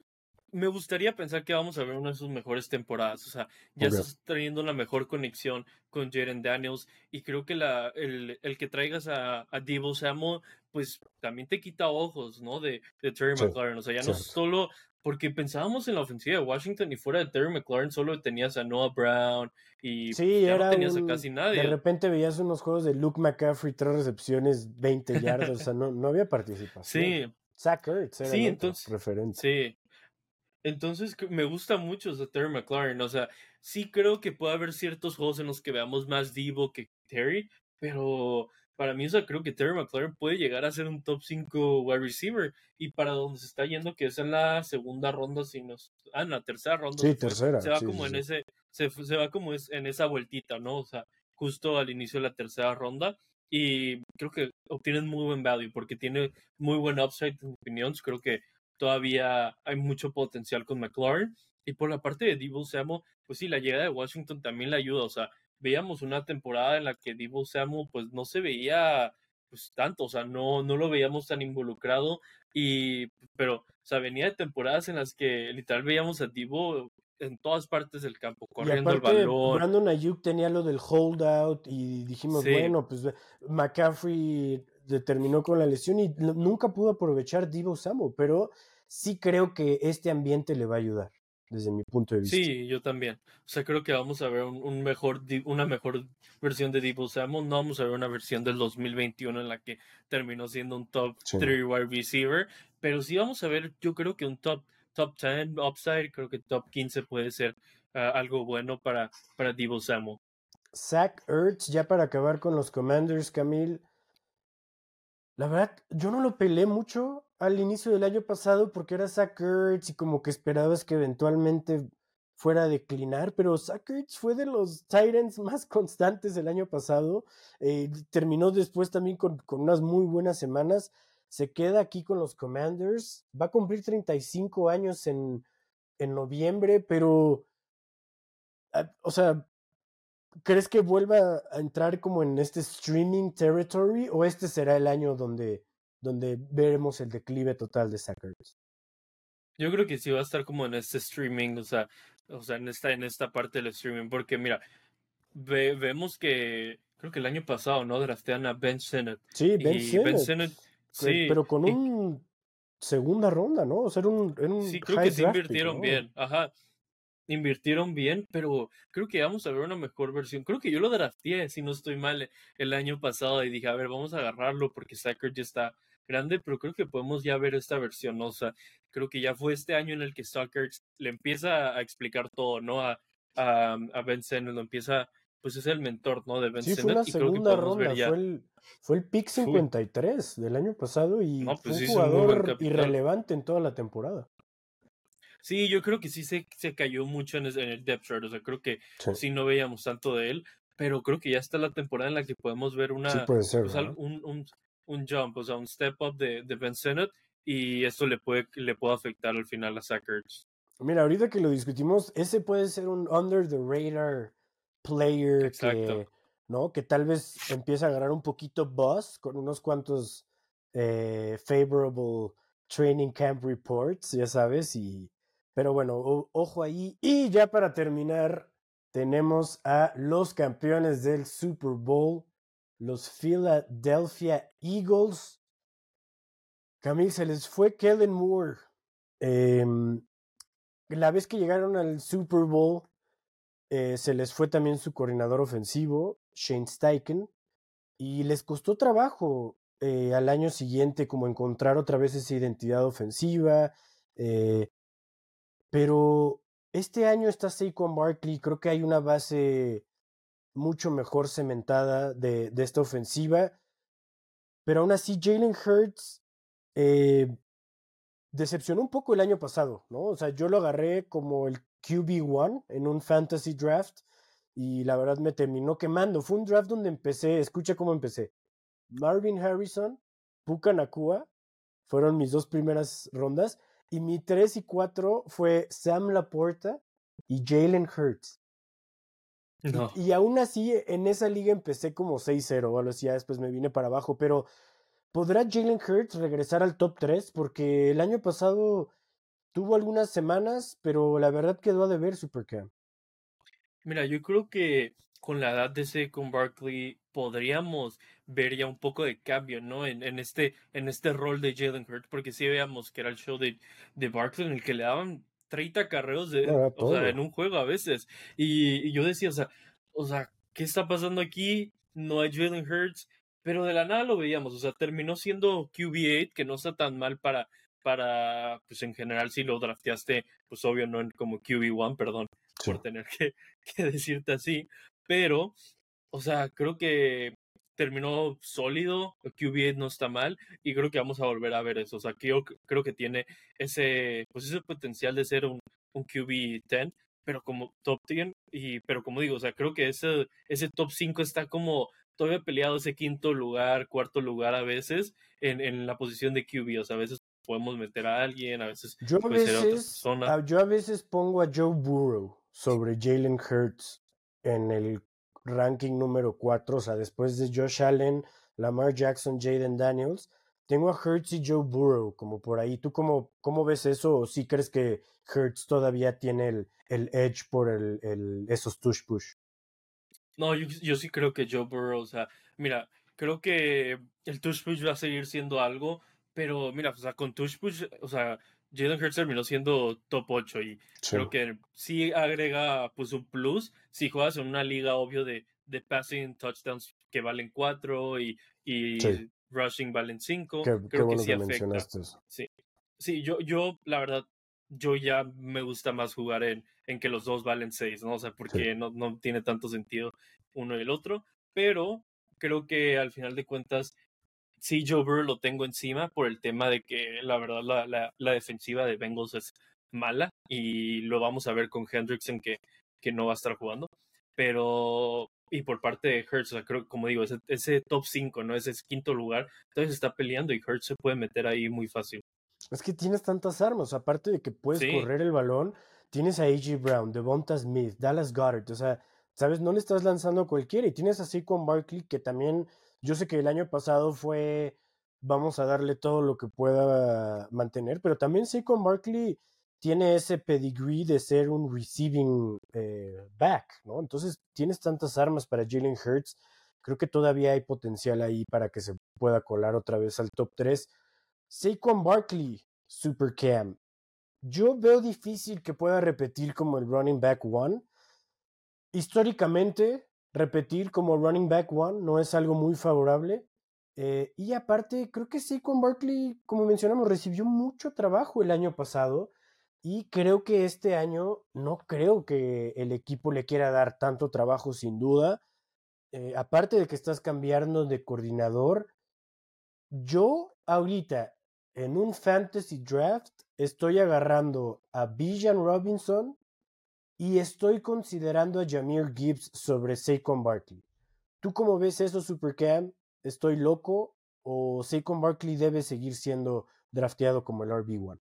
me gustaría pensar que vamos a ver una de sus mejores temporadas. O sea, ya Okay. estás teniendo una mejor conexión con Jaden Daniels. Y creo que la, el, el que traigas a, a Deebo Samuel, pues también te quita ojos, ¿no? De, de Terry Sí, McLaurin. O sea, ya no cierto. solo. Porque pensábamos en la ofensiva de Washington y fuera de Terry McLaurin solo tenías a Noah Brown y Sí, ya no era tenías a un... casi De nadie. repente veías unos juegos de Luke McCaffrey, tres recepciones, veinte yardas, o sea, no, no había participación. Sí, Zach Ertz era el sí, otro entonces. referente. Sí. Entonces que- me gusta mucho ese Terry McLaurin, o sea, sí creo que puede haber ciertos juegos en los que veamos más Deebo que Terry, pero para mí, o sea, creo que Terry McLaurin puede llegar a ser un top cinco wide receiver, y para donde se está yendo, que es en la segunda ronda, si nos, ah, en la tercera ronda Sí, se fue, tercera, se va sí, sí, como en sí. ese, se, fu- se va como es, en esa vueltita, ¿no? O sea, justo al inicio de la tercera ronda, y creo que obtienen muy buen value, porque tiene muy buen upside, en mi opinión, creo que todavía hay mucho potencial con McLaurin. Y por la parte de Deebo Samuel, pues sí, la llegada de Washington también le ayuda. O sea, veíamos una temporada en la que Deebo Samuel pues no se veía pues tanto, o sea, no, no lo veíamos tan involucrado. Y, pero, o sea, venía de temporadas en las que literal veíamos a Deebo en todas partes del campo, Y corriendo el aparte, balón. Brandon Ayuk tenía lo del holdout y dijimos, Sí, bueno, pues McCaffrey terminó con la lesión y nunca pudo aprovechar Deebo Samuel, pero sí creo que este ambiente le va a ayudar, desde mi punto de vista. sí, yo también. O sea, creo que vamos a ver un, un mejor, Di- una mejor versión de Deebo Samuel. No vamos a ver una versión del dos mil veintiuno en la que terminó siendo un top Sí, no. tres wide receiver. Pero sí vamos a ver, yo creo que un top, top diez upside, creo que top quince puede ser uh, algo bueno para, para Deebo Samuel. Zach Ertz, ya para acabar con los Commanders, Camille. La verdad, yo no lo peleé mucho al inicio del año pasado porque era Zach Ertz y como que esperabas que eventualmente fuera a declinar, pero Zach Ertz fue de los Titans más constantes del año pasado. Eh, terminó después también con, con unas muy buenas semanas. Se queda aquí con los Commanders. Va a cumplir treinta y cinco años en, en noviembre, pero, ah, o sea, ¿crees que vuelva a entrar como en este streaming territory o este será el año donde, donde veremos el declive total de Zach Ertz? Yo creo que sí va a estar como en este streaming, o sea, o sea, en esta, en esta parte del streaming, porque mira, ve, vemos que creo que el año pasado, ¿no? Draftean a Ben Sinnott. Sí, Ben Y Ben Simmons, Sinnott, sí, pero con y un segunda ronda, ¿no? O sea, era un, era un sí, creo high que sí draft pick, invirtieron ¿no? bien. Ajá, invirtieron bien, pero creo que vamos a ver una mejor versión. Creo que yo lo drafteé, si no estoy mal, el año pasado y dije, a ver, vamos a agarrarlo porque Sacker ya está grande, pero creo que podemos ya ver esta versión, ¿no? O sea, creo que ya fue este año en el que Sacker le empieza a explicar todo, ¿no? A, a, a Ben Sinnott, lo empieza, pues es el mentor, ¿no? De Ben Sí, fue Sinnott una y creo que segunda podemos ver ronda, fue ya. el, fue el pick Uy, cincuenta y tres del año pasado y no, fue pues un sí es un muy buen jugador capital. irrelevante en toda la temporada. Sí, yo creo que sí se, se cayó mucho en, ese- en el depth chart, o sea, creo que Sí, sí no veíamos tanto de él, pero creo que ya está la temporada en la que podemos ver sí una, puede ser, pues al- ¿verdad? un, un, un jump, o sea, un step up de, de Ben Sinnott, y esto le puede, le puede afectar al final a Zach Ertz. Mira, ahorita que lo discutimos, ese puede ser un under the radar player Exacto. que, ¿no? Que tal vez empieza a agarrar un poquito buzz con unos cuantos eh, favorable training camp reports, ya sabes, y pero bueno, o- ojo ahí. Y ya para terminar, tenemos a los campeones del Super Bowl, los Philadelphia Eagles. Camille, se les fue Kellen Moore. Eh, la vez que llegaron al Super Bowl, eh, se les fue también su coordinador ofensivo, Shane Steichen, y les costó trabajo eh, al año siguiente como encontrar otra vez esa identidad ofensiva, eh, pero este año está Saquon Barkley, creo que hay una base mucho mejor cementada de, de esta ofensiva, pero aún así Jalen Hurts eh, decepcionó un poco el año pasado, ¿no? O sea, yo lo agarré como el Q B uno en un fantasy draft y la verdad me terminó quemando. Fue un draft donde empecé, escucha cómo empecé. Marvin Harrison, Puka Nacua, fueron mis dos primeras rondas, y mi tres y cuatro fue Sam Laporta y Jalen Hurts. No. Y, y aún así, en esa liga empecé como seis cero o algo así, ya después me vine para abajo, pero ¿podrá Jalen Hurts regresar al top tres? Porque el año pasado tuvo algunas semanas, pero la verdad quedó a deber Supercam. Mira, yo creo que con la edad de Saquon Barkley podríamos ver ya un poco de cambio, ¿no? En, en este, en este rol de Jalen Hurts, porque sí veíamos que era el show de, de Barkley en el que le daban treinta carreos de, No, era o sea, todo. en un juego a veces. Y, y yo decía, o sea, o sea, ¿qué está pasando aquí? No hay Jalen Hurts, pero de la nada lo veíamos, o sea, terminó siendo Q B ocho, que no está tan mal para, para, pues en general si lo drafteaste, pues obvio no en- como Q B uno, perdón Sí. por tener que, que decirte así, pero, o sea, creo que terminó sólido, Q B no está mal, y creo que vamos a volver a ver eso, o sea, que yo creo que tiene ese, pues ese potencial de ser un, un Q B diez, pero como top diez, y, pero como digo, o sea, creo que ese, ese top cinco está como todavía peleado ese quinto lugar, cuarto lugar a veces, en, en la posición de Q B, o sea, a veces podemos meter a alguien, a veces Yo a puede ser a otra veces, persona. a- yo a veces pongo a Joe Burrow sobre Jalen Hurts en el ranking número cuatro, o sea, después de Josh Allen, Lamar Jackson, Jaden Daniels, tengo a Hurts y Joe Burrow como por ahí. ¿Tú cómo, cómo ves eso? ¿O sí crees que Hurts todavía tiene el, el edge por el, el, esos tush push? No, yo, yo sí creo que Joe Burrow, o sea, mira, creo que el touch push va a seguir siendo algo, pero mira, o sea, con touch push, o sea, Jalen Hurts terminó siendo top ocho y Sí, creo que sí agrega pues un plus si juegas en una liga obvio de, de passing touchdowns que valen cuatro y, sí, y rushing valen cinco, qué, qué creo que bueno sí que afecta. mencionaste eso. Sí, sí, yo, yo, la verdad, yo ya me gusta más jugar en, en que los dos valen seis, ¿no? O sea, Sí. porque no, no tiene tanto sentido uno y el otro, pero creo que al final de cuentas sí Joe Burrow lo tengo encima por el tema de que la verdad la, la, la defensiva de Bengals es mala y lo vamos a ver con Hendrickson que, que no va a estar jugando, pero y por parte de Hurts, o sea, creo como digo, ese, ese top cinco, ¿no? Ese quinto lugar, entonces está peleando y Hurts se puede meter ahí muy fácil. Es que tienes tantas armas, aparte de que puedes Sí, correr el balón, tienes a A J Brown, Devonta Smith, Dallas Goedert, o sea, sabes, no le estás lanzando a cualquiera, y tienes así con Barkley, que también, yo sé que el año pasado fue, vamos a darle todo lo que pueda mantener, pero también sé con Barkley tiene ese pedigree de ser un receiving eh, back, ¿no? Entonces tienes tantas armas para Jalen Hurts, creo que todavía hay potencial ahí para que se pueda colar otra vez al top tres. Saquon Barkley, Supercam. Yo veo difícil que pueda repetir como el running back one. Históricamente, repetir como running back one no es algo muy favorable. Eh, y aparte, creo que Saquon Barkley, como mencionamos, recibió mucho trabajo el año pasado. Y creo que este año no creo que el equipo le quiera dar tanto trabajo, sin duda. Eh, aparte de que estás cambiando de coordinador, yo ahorita en un fantasy draft estoy agarrando a Bijan Robinson y estoy considerando a Jahmyr Gibbs sobre Saquon Barkley. ¿Tú cómo ves eso, Supercam? ¿Estoy loco o Saquon Barkley debe seguir siendo drafteado como el R B uno?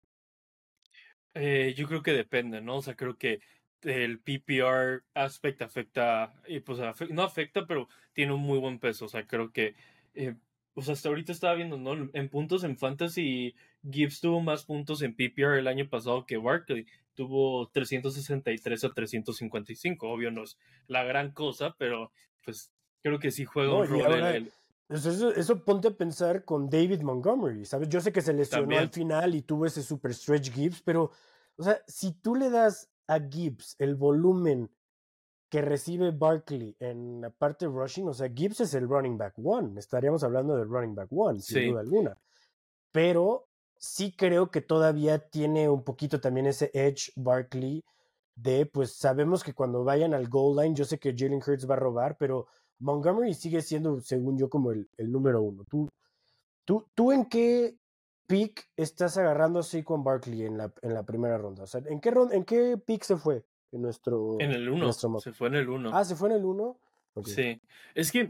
Eh, yo creo que depende, ¿no? O sea, creo que el P P R aspect afecta, y pues afe- no afecta, pero tiene un muy buen peso. O sea, creo que, eh, pues hasta ahorita estaba viendo, ¿no? En puntos en Fantasy, Gibbs tuvo más puntos en P P R el año pasado que Barkley. Tuvo trescientos sesenta y tres a trescientos cincuenta y cinco. Obvio no es la gran cosa, pero pues creo que sí juega No, un y rol el, ahora el- eso, eso, eso ponte a pensar con David Montgomery, ¿sabes? Yo sé que se lesionó al también. final y tuvo ese super stretch Gibbs, pero O sea, si tú le das a Gibbs el volumen que recibe Barkley en la parte rushing, o sea, Gibbs es el running back one, estaríamos hablando del running back one, sin Sí. duda alguna. Pero sí creo que todavía tiene un poquito también ese edge Barkley de, pues sabemos que cuando vayan al goal line, yo sé que Jalen Hurts va a robar, pero Montgomery sigue siendo, según yo, como el, el número uno. ¿Tú, tú, ¿Tú en qué pick estás agarrando a Saquon Barkley en la, en la primera ronda? O sea, ¿en qué, ronda, ¿en qué pick se fue en nuestro En el uno, nuestro mock? se fue en el uno. Ah, ¿se fue en el uno? Okay. Sí, es que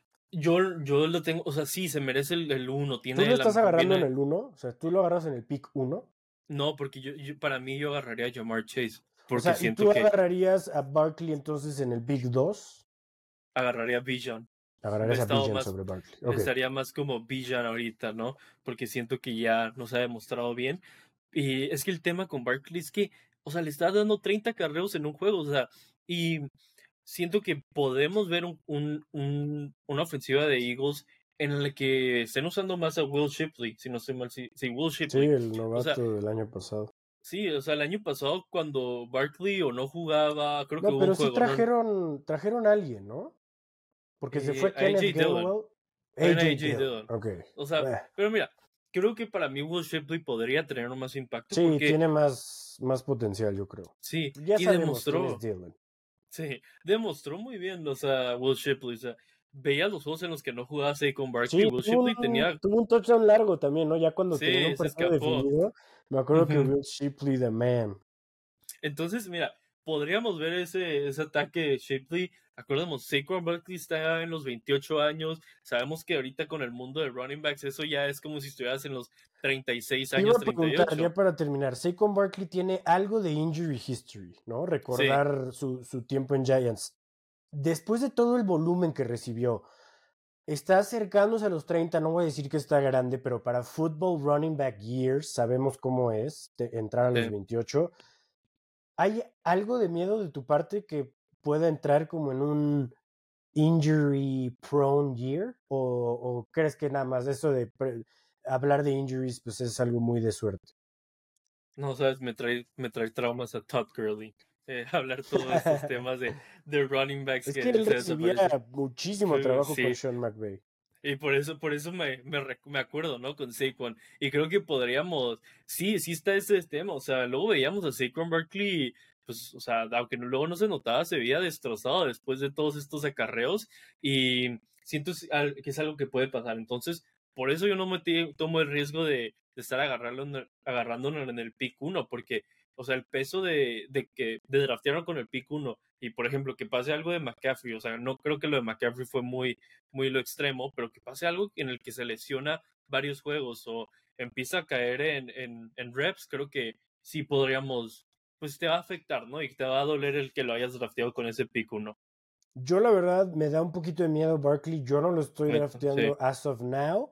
yo, yo lo tengo, o sea, sí, se merece el, el uno. Tiene ¿Tú lo la estás mejor- agarrando viene- en el uno? O sea, ¿tú lo agarras en el pick uno? No, porque yo, yo- para mí yo agarraría a Jamar Chase, O porque sea, ¿y siento tú que agarrarías a Barkley entonces en el pick dos? agarraría a Bijan. Agarrarías a Estado Bijan más- sobre Barkley. Ok. Estaría más como Bijan ahorita, ¿no? Porque siento que ya nos ha demostrado bien. Y es que el tema con Barkley es que, o sea, le está dando treinta carreos en un juego, o sea, y siento que podemos ver un, un- un- una ofensiva de Eagles en la que estén usando más a Will Shipley, si no estoy mal, sí, sí, Will Sí, Shipley. el novato sea, del año pasado. Sí, o sea, el año pasado cuando Barkley o no jugaba, creo que No, hubo pero un sí juego, ¿no? trajeron, trajeron a alguien, ¿no? Porque se Eh, fue a Kenneth A J Dillon. Gainwell. Traen a A J A J Dillon. Dillon. Ok. O sea, Eh, pero mira, creo que para mí Will Shipley podría tener más impacto sí, porque tiene más, más potencial, yo creo. sí, Ya y sabemos quién demostró, es Dylan. sí, demostró muy bien, o sea, Will Shipley, o sea, veía los juegos en los que no jugaba con Barkley, Sí, Will tuvo Shipley un, tenía, tuvo un touchdown largo también, ¿no? Ya cuando tenían sí, un se partido escapó. definido, me acuerdo que Ujú. Will Shipley, the man. Entonces, mira, podríamos ver ese, ese ataque de Shipley. Acordemos, Saquon Barkley está en los veintiocho años. Sabemos que ahorita con el mundo de running backs, eso ya es como si estuvieras en los treinta y seis Te iba años, a treinta y preguntar, ya ocho. para terminar, Saquon Barkley tiene algo de injury history, ¿no? Recordar su, su tiempo en Giants. Después de todo el volumen que recibió, está acercándose a los treinta, no voy a decir que está grande, pero para football running back years sabemos cómo es te- entrar a los Sí. veintiocho. ¿Hay algo de miedo de tu parte que pueda entrar como en un injury prone year? ¿O, o crees que nada más eso de pre- hablar de injuries pues es algo muy de suerte? No, sabes, me trae, me trae traumas a Todd Gurley. Eh, hablar todos estos temas de, de running backs Es que que él se recibía desaparecen. muchísimo Pero trabajo con sí, Sean McVay. y por eso, por eso me, me, rec- me acuerdo, ¿no? Con Saquon. Y creo que podríamos, sí, sí está ese tema. O sea, luego veíamos a Saquon Barkley, pues, o sea, aunque no- luego no se notaba, se veía destrozado después de todos estos acarreos. Y siento es al- que es algo que puede pasar. Entonces, por eso yo no me ti- tomo el riesgo de, de estar agarrarlo en el- agarrándolo en el pick uno, porque, o sea, el peso de, de que de draftearlo con el pick uno y, por ejemplo, que pase algo de McCaffrey, o sea, no creo que lo de McCaffrey fue muy muy lo extremo, pero que pase algo en el que se lesiona varios juegos o empieza a caer en, en, en reps, creo que sí podríamos, pues te va a afectar, ¿no? Y te va a doler el que lo hayas drafteado con ese pick uno. Yo la verdad me da un poquito de miedo Barkley. Yo no lo estoy Sí. drafteando as of now,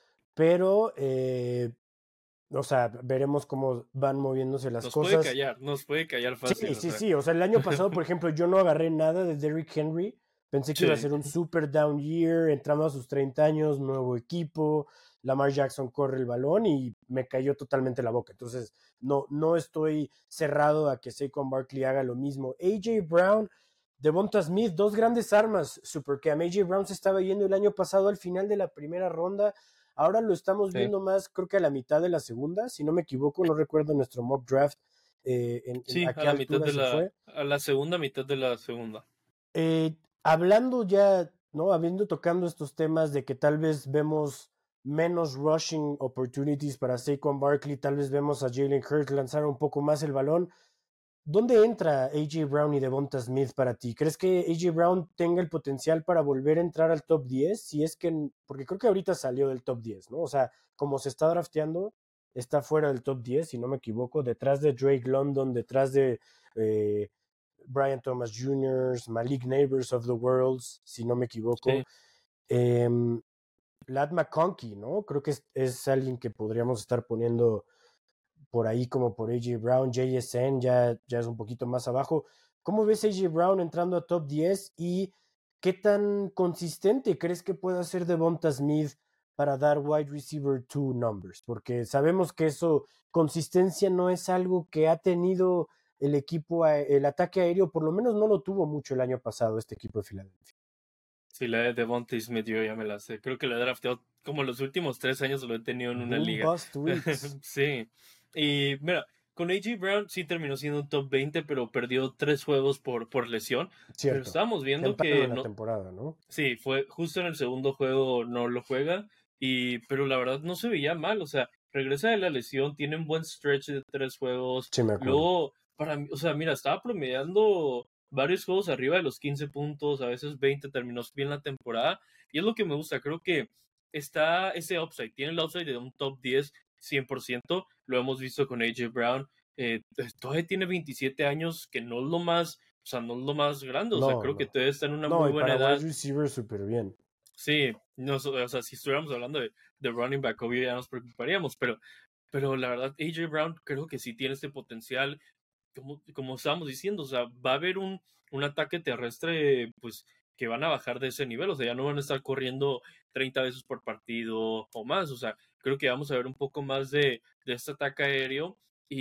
pero, eh, o sea, veremos cómo van moviéndose las Nos cosas. puede callar, nos puede callar fácil. Sí, o sí, sea. sí. O sea, el año pasado, por ejemplo, yo no agarré nada de Derrick Henry. Pensé que Sí. iba a ser un super down year, entrando a sus treinta años, nuevo equipo. Lamar Jackson corre el balón y me cayó totalmente la boca. Entonces, no, no estoy cerrado a que Saquon Barkley haga lo mismo. A J Brown, Devonta Smith, dos grandes armas, Supercam. A J Brown se estaba yendo el año pasado al final de la primera ronda. Ahora lo estamos Sí. viendo más, creo que a la mitad de la segunda, si no me equivoco, no recuerdo nuestro mock draft. Eh, en, en Sí, a a qué la mitad altura de se la, fue. a la segunda mitad de la segunda. Eh, hablando ya, ¿no? Habiendo tocando estos temas de que tal vez vemos menos rushing opportunities para Saquon Barkley, tal vez vemos a Jalen Hurts lanzar un poco más el balón. ¿Dónde entra A J Brown y Devonta Smith para ti? ¿Crees que A J Brown tenga el potencial para volver a entrar al top diez? Si es que, porque creo que ahorita salió del top diez, ¿no? O sea, como se está drafteando, está fuera del top diez, si no me equivoco, detrás de Drake London, detrás de eh, Brian Thomas junior, Malik Neighbors of the World, si no me equivoco. Sí. Eh, Ladd McConkey, ¿no? Creo que es, es alguien que podríamos estar poniendo por ahí como por A J Brown. J S N ya, ya es un poquito más abajo. ¿Cómo ves a A J Brown entrando a top diez y qué tan consistente crees que pueda ser Devonta Smith para dar wide receiver two numbers, porque sabemos que eso, consistencia no es algo que ha tenido el equipo, el ataque aéreo, por lo menos no lo tuvo mucho el año pasado este equipo de Filadelfia. Sí, la de Devontae Smith yo ya me la sé. Creo que la he drafteado como los últimos tres años lo he tenido en una Boom liga. bust weeks. Sí. Y mira, con A J Brown sí terminó siendo un top veinte, pero perdió tres juegos por, por lesión. Cierto. Pero estábamos viendo Temprano que en la no, temporada, ¿no? sí, fue justo en el segundo juego no lo juega, y pero la verdad no se veía mal, o sea, regresa de la lesión, tiene un buen stretch de tres juegos. Sí, me acuerdo. Luego, para mí, o sea, mira, estaba promediando varios juegos arriba de los quince puntos, a veces veinte, terminó bien la temporada, y es lo que me gusta, creo que está ese upside, tiene el upside de un top diez cien por ciento, lo hemos visto con A J Brown, eh, todavía tiene veintisiete años, que no es lo más, o sea, no es lo más grande, o No, sea, creo no. que todavía está en una No, muy y buena para edad. wide receiver súper bien. Sí, no, o sea, si estuviéramos hablando de, de running back, obvio ya nos preocuparíamos, pero, pero la verdad, A J Brown creo que sí tiene este potencial, como, como estábamos diciendo, o sea, va a haber un, un ataque terrestre, pues, que van a bajar de ese nivel, o sea, ya no van a estar corriendo treinta veces por partido o más, o sea, creo que vamos a ver un poco más de, de este ataque aéreo,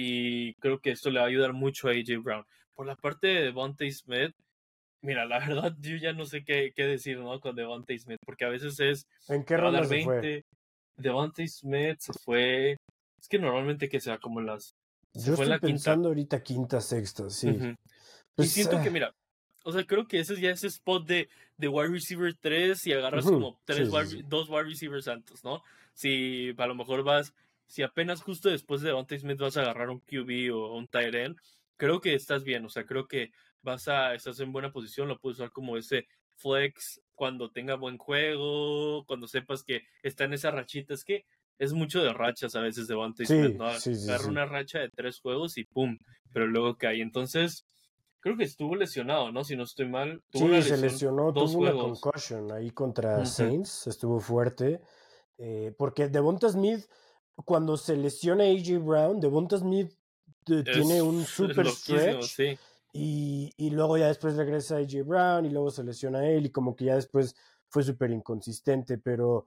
y creo que esto le va a ayudar mucho a A J Brown. Por la parte de Devontae Smith, mira, la verdad, yo ya no sé qué, qué decir, ¿no? Con Devontae Smith, porque a veces es, ¿En qué te va a ronda dar se fue? veinte. Devontae Smith se fue, es que normalmente que sea como en las, se Yo fue en estoy la quinta. pensando ahorita quinta, sexta, sí. Ujú. Pues, Y siento ah, que, mira, o sea, creo que ese ya es spot de, de wide receiver tres y agarras ujú, como tres sí, sí, wide- sí. dos wide receivers santos, ¿no? Si a lo mejor vas, si apenas justo después de Devontae Smith vas a agarrar un Q B o un tight end, creo que estás bien, o sea, creo que vas a, estás en buena posición, lo puedes usar como ese flex cuando tenga buen juego, cuando sepas que está en esa rachita, es que es mucho de rachas a veces de Devontae Smith, Sí, ¿no? sí, sí, Agarra sí. una racha de tres juegos y pum, pero luego cae, entonces creo que estuvo lesionado, ¿no? Si no estoy mal, tuvo una Sí, se lesión lesionó, dos tuvo una juegos. concussion ahí contra Ujú. Saints, estuvo fuerte. eh, porque Devonta Smith, cuando se lesiona A J Brown, Devonta Smith eh, tiene un Es super loquísimo, stretch sí. y, y luego ya después regresa A J Brown y luego se lesiona él y como que ya después fue súper inconsistente, pero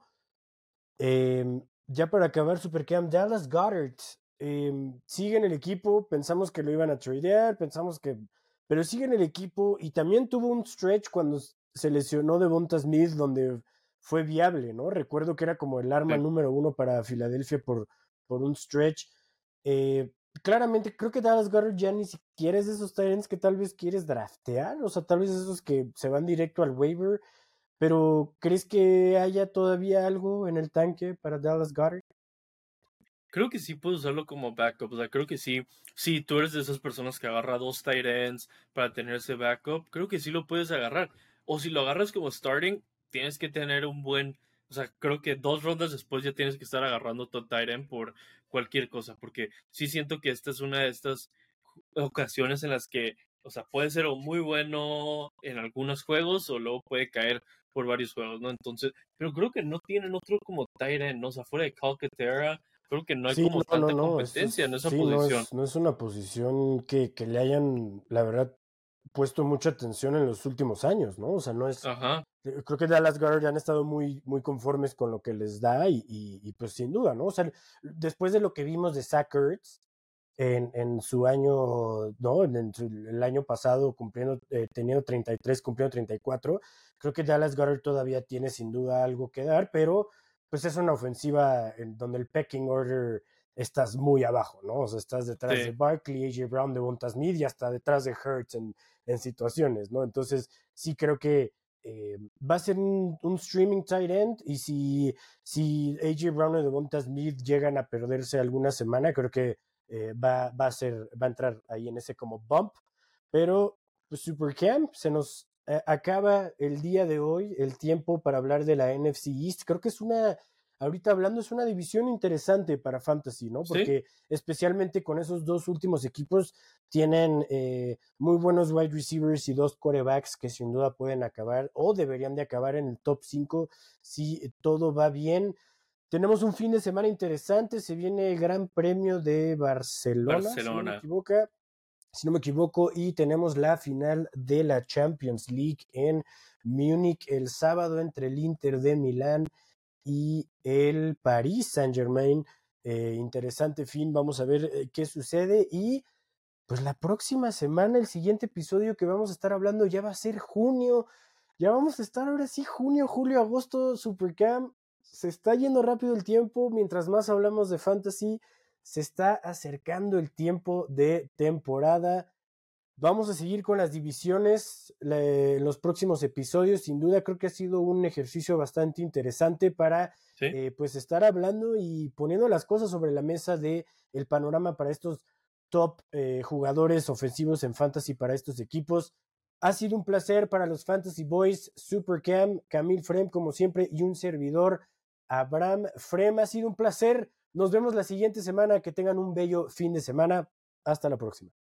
eh, ya para acabar Supercamp, Dallas Goddard eh, sigue en el equipo, pensamos que lo iban a tradear, pensamos que, pero sigue en el equipo y también tuvo un stretch cuando se lesionó Devonta Smith donde fue viable, ¿no? Recuerdo que era como el arma Sí. número uno para Filadelfia por, por un stretch. Eh, claramente creo que Dallas Goddard ya ni siquiera es de esos Tyrants que tal vez quieres draftear, o sea, tal vez esos que se van directo al waiver. Pero, ¿crees que haya todavía algo en el tanque para Dallas Goddard? Creo que sí puedes usarlo como backup. O sea, creo que sí. Si tú eres de esas personas que agarra dos tight ends para tener ese backup, creo que sí lo puedes agarrar. O si lo agarras como starting, tienes que tener un buen. O sea, creo que dos rondas después ya tienes que estar agarrando tu tight end por cualquier cosa. Porque sí siento que esta es una de estas ocasiones en las que, o sea, puede ser o muy bueno en algunos juegos o luego puede caer por varios juegos, ¿no? Entonces, pero creo que no tienen otro como tight end, ¿no? O sea, fuera de Calcaterra, creo que no hay Sí, como no, no, tanta no, esto competencia en es, esa sí, no posición. es, no es una posición que, que le hayan, la verdad, puesto mucha atención en los últimos años, ¿no? O sea, no es, Ajá. eh, creo que Dallas Goddard ya han estado muy, muy conformes con lo que les da y, y, y, pues sin duda, ¿no? O sea, después de lo que vimos de Zach Ertz en, en su año, ¿no? En, en su, el año pasado cumpliendo, eh, teniendo treinta y tres, cumpliendo treinta y cuatro, creo que Dallas Goddard todavía tiene sin duda algo que dar, pero pues es una ofensiva en donde el pecking order estás muy abajo, ¿no? O sea, estás detrás Sí. de Barkley, A J Brown, Devonta Smith y hasta detrás de Hurts en, en situaciones, ¿no? Entonces, sí creo que eh, va a ser un, un streaming tight end y si, si A J Brown y Devonta Smith llegan a perderse alguna semana, creo que eh, va, va a ser, va a entrar ahí en ese como bump, pero pues Supercamp se nos eh, acaba el día de hoy, el tiempo para hablar de la N F C East. Creo que es una, ahorita hablando, es una división interesante para Fantasy, ¿no? Sí. Porque especialmente con esos dos últimos equipos tienen eh, muy buenos wide receivers y dos quarterbacks que sin duda pueden acabar o deberían de acabar en el top cinco si todo va bien. Tenemos un fin de semana interesante, se viene el Gran Premio de Barcelona, si no me Barcelona. equivoco, si no me equivoco, y tenemos la final de la Champions League en Múnich el sábado entre el Inter de Milán y el Paris Saint-Germain. Eh, interesante fin, vamos a ver eh, qué sucede. Y pues la próxima semana, el siguiente episodio que vamos a estar hablando ya va a ser junio. Ya vamos a estar ahora sí, junio, julio, agosto, Supercam. Se está yendo rápido el tiempo. Mientras más hablamos de fantasy, se está acercando el tiempo de temporada. Vamos a seguir con las divisiones en los próximos episodios. Sin duda creo que ha sido un ejercicio bastante interesante para ¿Sí? eh, pues estar hablando y poniendo las cosas sobre la mesa de el panorama para estos top eh, jugadores ofensivos en fantasy para estos equipos. Ha sido un placer para los Fantasy Boys, Supercam, Camil Frem como siempre y un servidor, Abraham Frem. Ha sido un placer. Nos vemos la siguiente semana. Que tengan un bello fin de semana. Hasta la próxima.